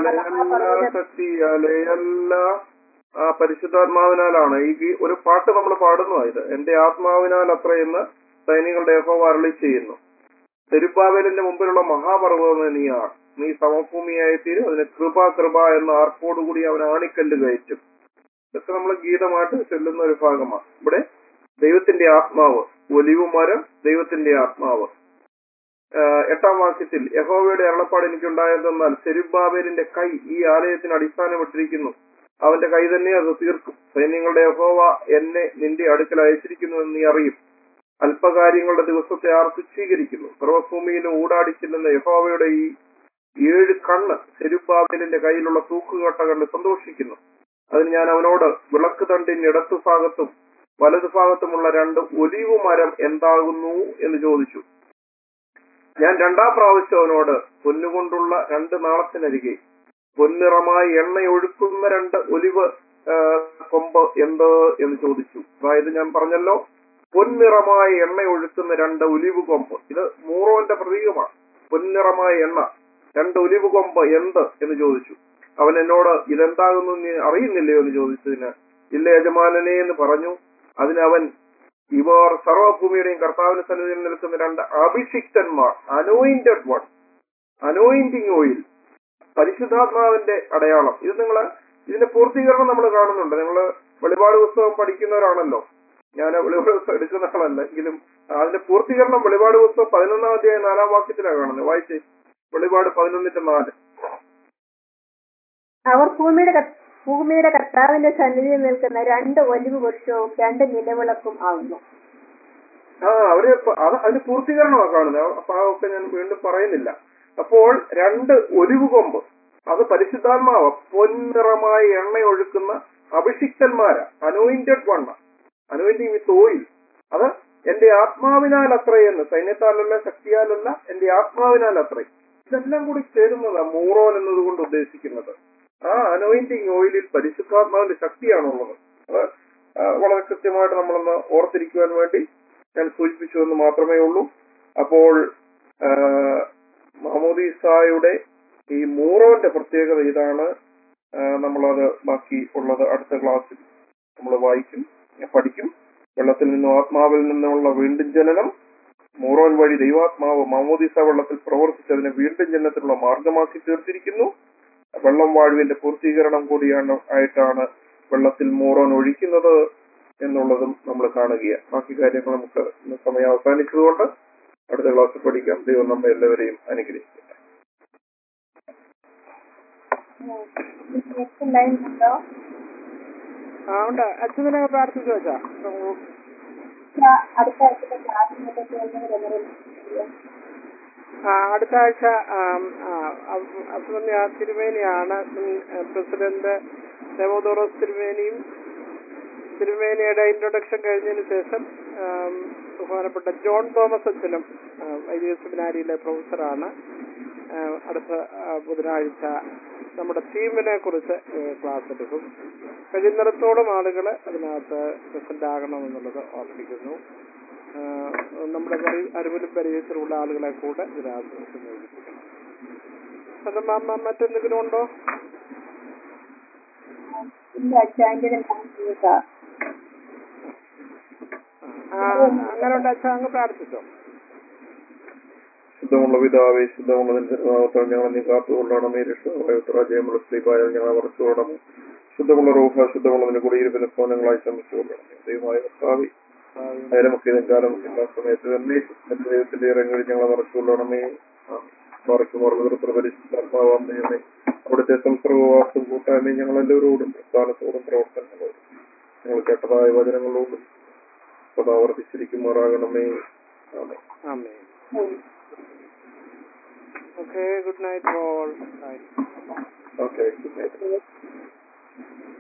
ശക്തിയാലെയല്ല ആ പരിശുദ്ധാത്മാവിനാലാണ്. ഈ ഗീ- ഒരു പാട്ട് നമ്മൾ പാടുന്നു. ഇത് എന്റെ ആത്മാവിനാൽ അത്രയെന്ന് സൈനികളുടെ യഹോവ അരുളി ചെയ്യുന്നു. സെരുബ്ബാബേലിന്റെ മുമ്പിലുള്ള മഹാപർവ്വതമേ നീയാണ്. നീ സമഭൂമിയായി തീരും. അതിന് കൃപ കൃപ എന്ന ആർപ്പോടുകൂടി അവൻ ആണിക്കല്ല് കയറ്റും. ഇതൊക്കെ നമ്മൾ ഗീതമായിട്ട് ചൊല്ലുന്ന ഒരു ഭാഗമാണ്. ഇവിടെ ദൈവത്തിന്റെ ആത്മാവ്, ഒലിവ് മരം, ദൈവത്തിന്റെ ആത്മാവ്. ആഹ് എട്ടാം വാക്യത്തിൽ യഹോവയുടെ അരുളപ്പാട് എനിക്കുണ്ടായതെന്നാൽ സെരുബ്ബാബേലിന്റെ കൈ ഈ ആലയത്തിന് അടിസ്ഥാനമിട്ടിരിക്കുന്നു. അവന്റെ കൈ തന്നെ അത് തീർക്കും. സൈന്യങ്ങളുടെ യഹോവ എന്നെ നിന്റെ അടുക്കൽ അയച്ചിരിക്കുന്നുവെന്ന് നീ അറിയും. അല്പകാര്യങ്ങളുടെ ദിവസത്തെ ആർ തുച്ഛീകരിക്കുന്നു. സർവഭൂമിയിലും ഊടാടിച്ചില്ലെന്ന യഹോവയുടെ ഈ ഏഴ് കണ്ണ് സെരുബ്ബാബേലിന്റെ കയ്യിലുള്ള തൂക്കുകട്ട കണ്ട് സന്തോഷിക്കുന്നു. അതിന് ഞാൻ അവനോട് വിളക്ക് തണ്ടിന്റെ ഇടത്തു ഭാഗത്തും വലതു ഭാഗത്തുമുള്ള രണ്ട് ഒലിവ് മരം എന്താകുന്നു എന്ന് ചോദിച്ചു. ഞാൻ രണ്ടാം പ്രാവശ്യം അവനോട് പൊന്നുകൊണ്ടുള്ള രണ്ട് നാളത്തിനരികെ പൊന്നിറമായി എണ്ണ ഒഴുക്കുന്ന രണ്ട് ഒലിവ് ആ, കൊമ്പ് എന്ത് എന്ന് ചോദിച്ചു. അതായത് ഞാൻ പറഞ്ഞല്ലോ, പൊന്നിറമായി എണ്ണ ഒഴുക്കുന്ന രണ്ട് ഒലിവ് കൊമ്പ്. ഇത് മൂറോന്റെ പ്രതീകമാണ്. പൊന്നിറമായ എണ്ണ, രണ്ട് ഒലിവ് കൊമ്പ് എന്ത് എന്ന് ചോദിച്ചു. അവൻ എന്നോട് ഇതെന്താകുന്നു നീ അറിയുന്നില്ലയോ എന്ന് ചോദിച്ചതിന് ഇല്ല യജമാനനെ എന്ന് പറഞ്ഞു. അതിനവൻ ഇവർ സർവഭൂമിയുടെയും കർത്താവിന് സന്നിധിയിൽ നിൽക്കുന്ന രണ്ട് അഭിഷിക്തന്മാർ, അനോയിന്റഡ് വൺ, അനോയിന്റിങ് ഓയിൽ, പരിശുദ്ധാത്മാവിന്റെ അടയാളം. ഇത് നിങ്ങള് ഇതിന്റെ പൂർത്തീകരണം നമ്മൾ കാണുന്നുണ്ട്. നിങ്ങൾ വെളിപാട് പുസ്തകം പഠിക്കുന്നവരാണല്ലോ. ഞാൻ വെളിപാട് പുസ്തകം എടുക്കുന്ന ആളല്ല, എങ്കിലും അതിന്റെ പൂർത്തീകരണം വെളിപാട് പുസ്തകം പതിനൊന്നാം അധ്യായം നാലാം വാക്യത്തിലാണ് കാണുന്നത്. വായിച്ചേ, വെളിപാട് പതിനൊന്നിന്റെ നാല്. അവർ ഭൂമിയുടെ കർ- ഭൂമിയുടെ കർത്താവിന്റെ സന്നിധിയിൽ നിൽക്കുന്ന രണ്ട് ഒലിവ് വൃക്ഷവും രണ്ട് നിലവിളക്കും ആകുന്നു. ആ അവര് ഇപ്പൊ- അത് അതിന്റെ പൂർത്തീകരണമാണ് കാണുന്നത്. അപ്പൊ അതൊക്കെ ഞാൻ വീണ്ടും പറയുന്നില്ല. അപ്പോൾ രണ്ട് ഒലിവ് കൊമ്പ്, അത് പരിശുദ്ധാത്മാവ്, പൊന്നിറമായി എണ്ണ ഒഴുക്കുന്ന അഭിഷിക്തന്മാര, അനോയിന്റഡ് വണ്ണ, അനോയിന്റിങ് വിത്ത് ഓയിൽ. അത് എന്റെ ആത്മാവിനാൽ അത്രയെന്ന്, സൈന്യത്താലല്ല ശക്തിയാലല്ല, എന്റെ ആത്മാവിനാൽ അത്രയും. ഇതെല്ലാം കൂടി ചേരുന്നതാണ് മൂറോൻ എന്നതുകൊണ്ട് ഉദ്ദേശിക്കുന്നത്. ആ അനോയിന്റിങ് ഓയിലിൽ പരിശുദ്ധാത്മാവിന്റെ ശക്തിയാണുള്ളത്. അത് ആ, വളരെ കൃത്യമായിട്ട് നമ്മളൊന്ന് ഓർത്തിരിക്കുവാൻ വേണ്ടി ഞാൻ സൂചിപ്പിച്ചു എന്ന് മാത്രമേ ഉള്ളൂ. അപ്പോൾ ആ, മാമോദീസായുടെ ഈ മൂറോന്റെ പ്രത്യേകത ഇതാണ്. ആ, നമ്മളത് ബാക്കി ഉള്ളത് അടുത്ത ക്ലാസ്സിൽ നമ്മൾ വായിക്കും, പഠിക്കും. വെള്ളത്തിൽ നിന്നും ആത്മാവിൽ നിന്നുമുള്ള വീണ്ടും ജനനം, മൂറോൻ വഴി ദൈവാത്മാവ് മാമോദീസ വെള്ളത്തിൽ പ്രവർത്തിച്ചതിനെ വീണ്ടും ജനനത്തിനുള്ള മാർഗമാക്കി തീർത്തിരിക്കുന്നു. വെള്ളം വാഴുവിന്റെ പൂർത്തീകരണം കൂടിയാണ് ആയിട്ടാണ് വെള്ളത്തിൽ മൂറോൻ ഒഴിക്കുന്നത് എന്നുള്ളതും നമ്മൾ കാണുകയാണ്. ബാക്കി കാര്യങ്ങൾ നമുക്ക് ഇന്ന് സമയം അവസാനിച്ചതുകൊണ്ട് അടുത്ത ക്ലാസ്സിൽ പഠിക്കാം. ദൈവം നമ്മെ എല്ലാവരെയും അനുഗ്രഹിക്കട്ടെ. നെക്സ്റ്റ് ലൈൻ ഉണ്ടോ? ആ ഉണ്ട്. അച്ഛനെ പ്രാർത്ഥിച്ചു വെച്ചാ ക്ലാ- അടുത്ത ആഴ്ചത്തെ ക്ലാസ്സിനൊക്കെ ചേർന്നവരെന്നറിയാം. ആ, അടുത്ത ആഴ്ച അസുമന്യ തിരുമേനിയാണ് മുൻ പ്രസിഡന്റ് ദേവോദോറോസ് തിരുമേനിയും. തിരുമേനിയുടെ ഇൻട്രൊഡക്ഷൻ കഴിഞ്ഞതിന് ശേഷം ആം, ബഹുമാനപ്പെട്ട ജോൺ തോമസ് അച്ഛനും ആ, വൈദിക സെമിനാരിയിലെ പ്രൊഫസറാണ്. ആ, അടുത്ത ആ, ബുധനാഴ്ച നമ്മുടെ തീമിനെ കുറിച്ച് ക്ലാസ് എടുക്കും. കഴിയുന്നിടത്തോളം ആളുകൾ അതിനകത്ത് പ്രസന്റ് ആകണമെന്നുള്ളത് ഓർമ്മിപ്പിക്കുന്നു. ആ, നമ്മുടെ പരി- അറിവിലും പരിചയത്തിലുള്ള ആളുകളെ കൂടെ ഇതിനകത്ത് സംയോജിപ്പിക്കണം. അത് മ- മ- മറ്റെന്തെങ്കിലും ഉണ്ടോ? ഇല്ല അച്ഛാ, എൻ്റെ ഒരു കാര്യം ആ, അങ്ങനെ ഉണ്ട് അച്ഛാ, അങ്ങ് പ്രാർത്ഥിച്ചോ. ശുദ്ധമുള്ള പിതാവേ, ശുദ്ധമുള്ളതിന്റെ നാമത്താൽ ഞങ്ങൾ നീ കാത്തുകൊള്ളണമേ. രക്ഷാജയമുള്ള സ്ത്രീപായ ഞങ്ങളെ മറച്ചുകൊള്ളണമേ. ശുദ്ധമുള്ള റൂഹ, ശുദ്ധമുള്ളതിന്റെ കുടിയിരുപ്പിന് ഭവനങ്ങളായി ശ്രമിച്ചുകൊള്ളണമേ. ദൈവമായ കർത്താവേ, നേരമൊക്കെ കാലം എല്ലാ സമയത്ത് തന്നെ എന്റെ ദൈവത്തിന്റെ ഇറങ്ങി ഞങ്ങളെ മറച്ചുകൊള്ളണമേ. പരിശുദ്ധാത്മാവാം ദൈവമേ, അവിടുത്തെ സംസർഗവാസം കൂട്ടായ്മയും ഞങ്ങൾ എല്ലാവരോടും പ്രസ്ഥാനത്തോടും പ്രവർത്തനങ്ങളോടും ഞങ്ങൾ കേട്ടതായ വചനങ്ങളോടും സദാ വർദ്ധിച്ചിരിക്കുമാറാകണമേ. ആമേൻ. ആമേൻ. Okay, good night all. Bye. Okay, good night.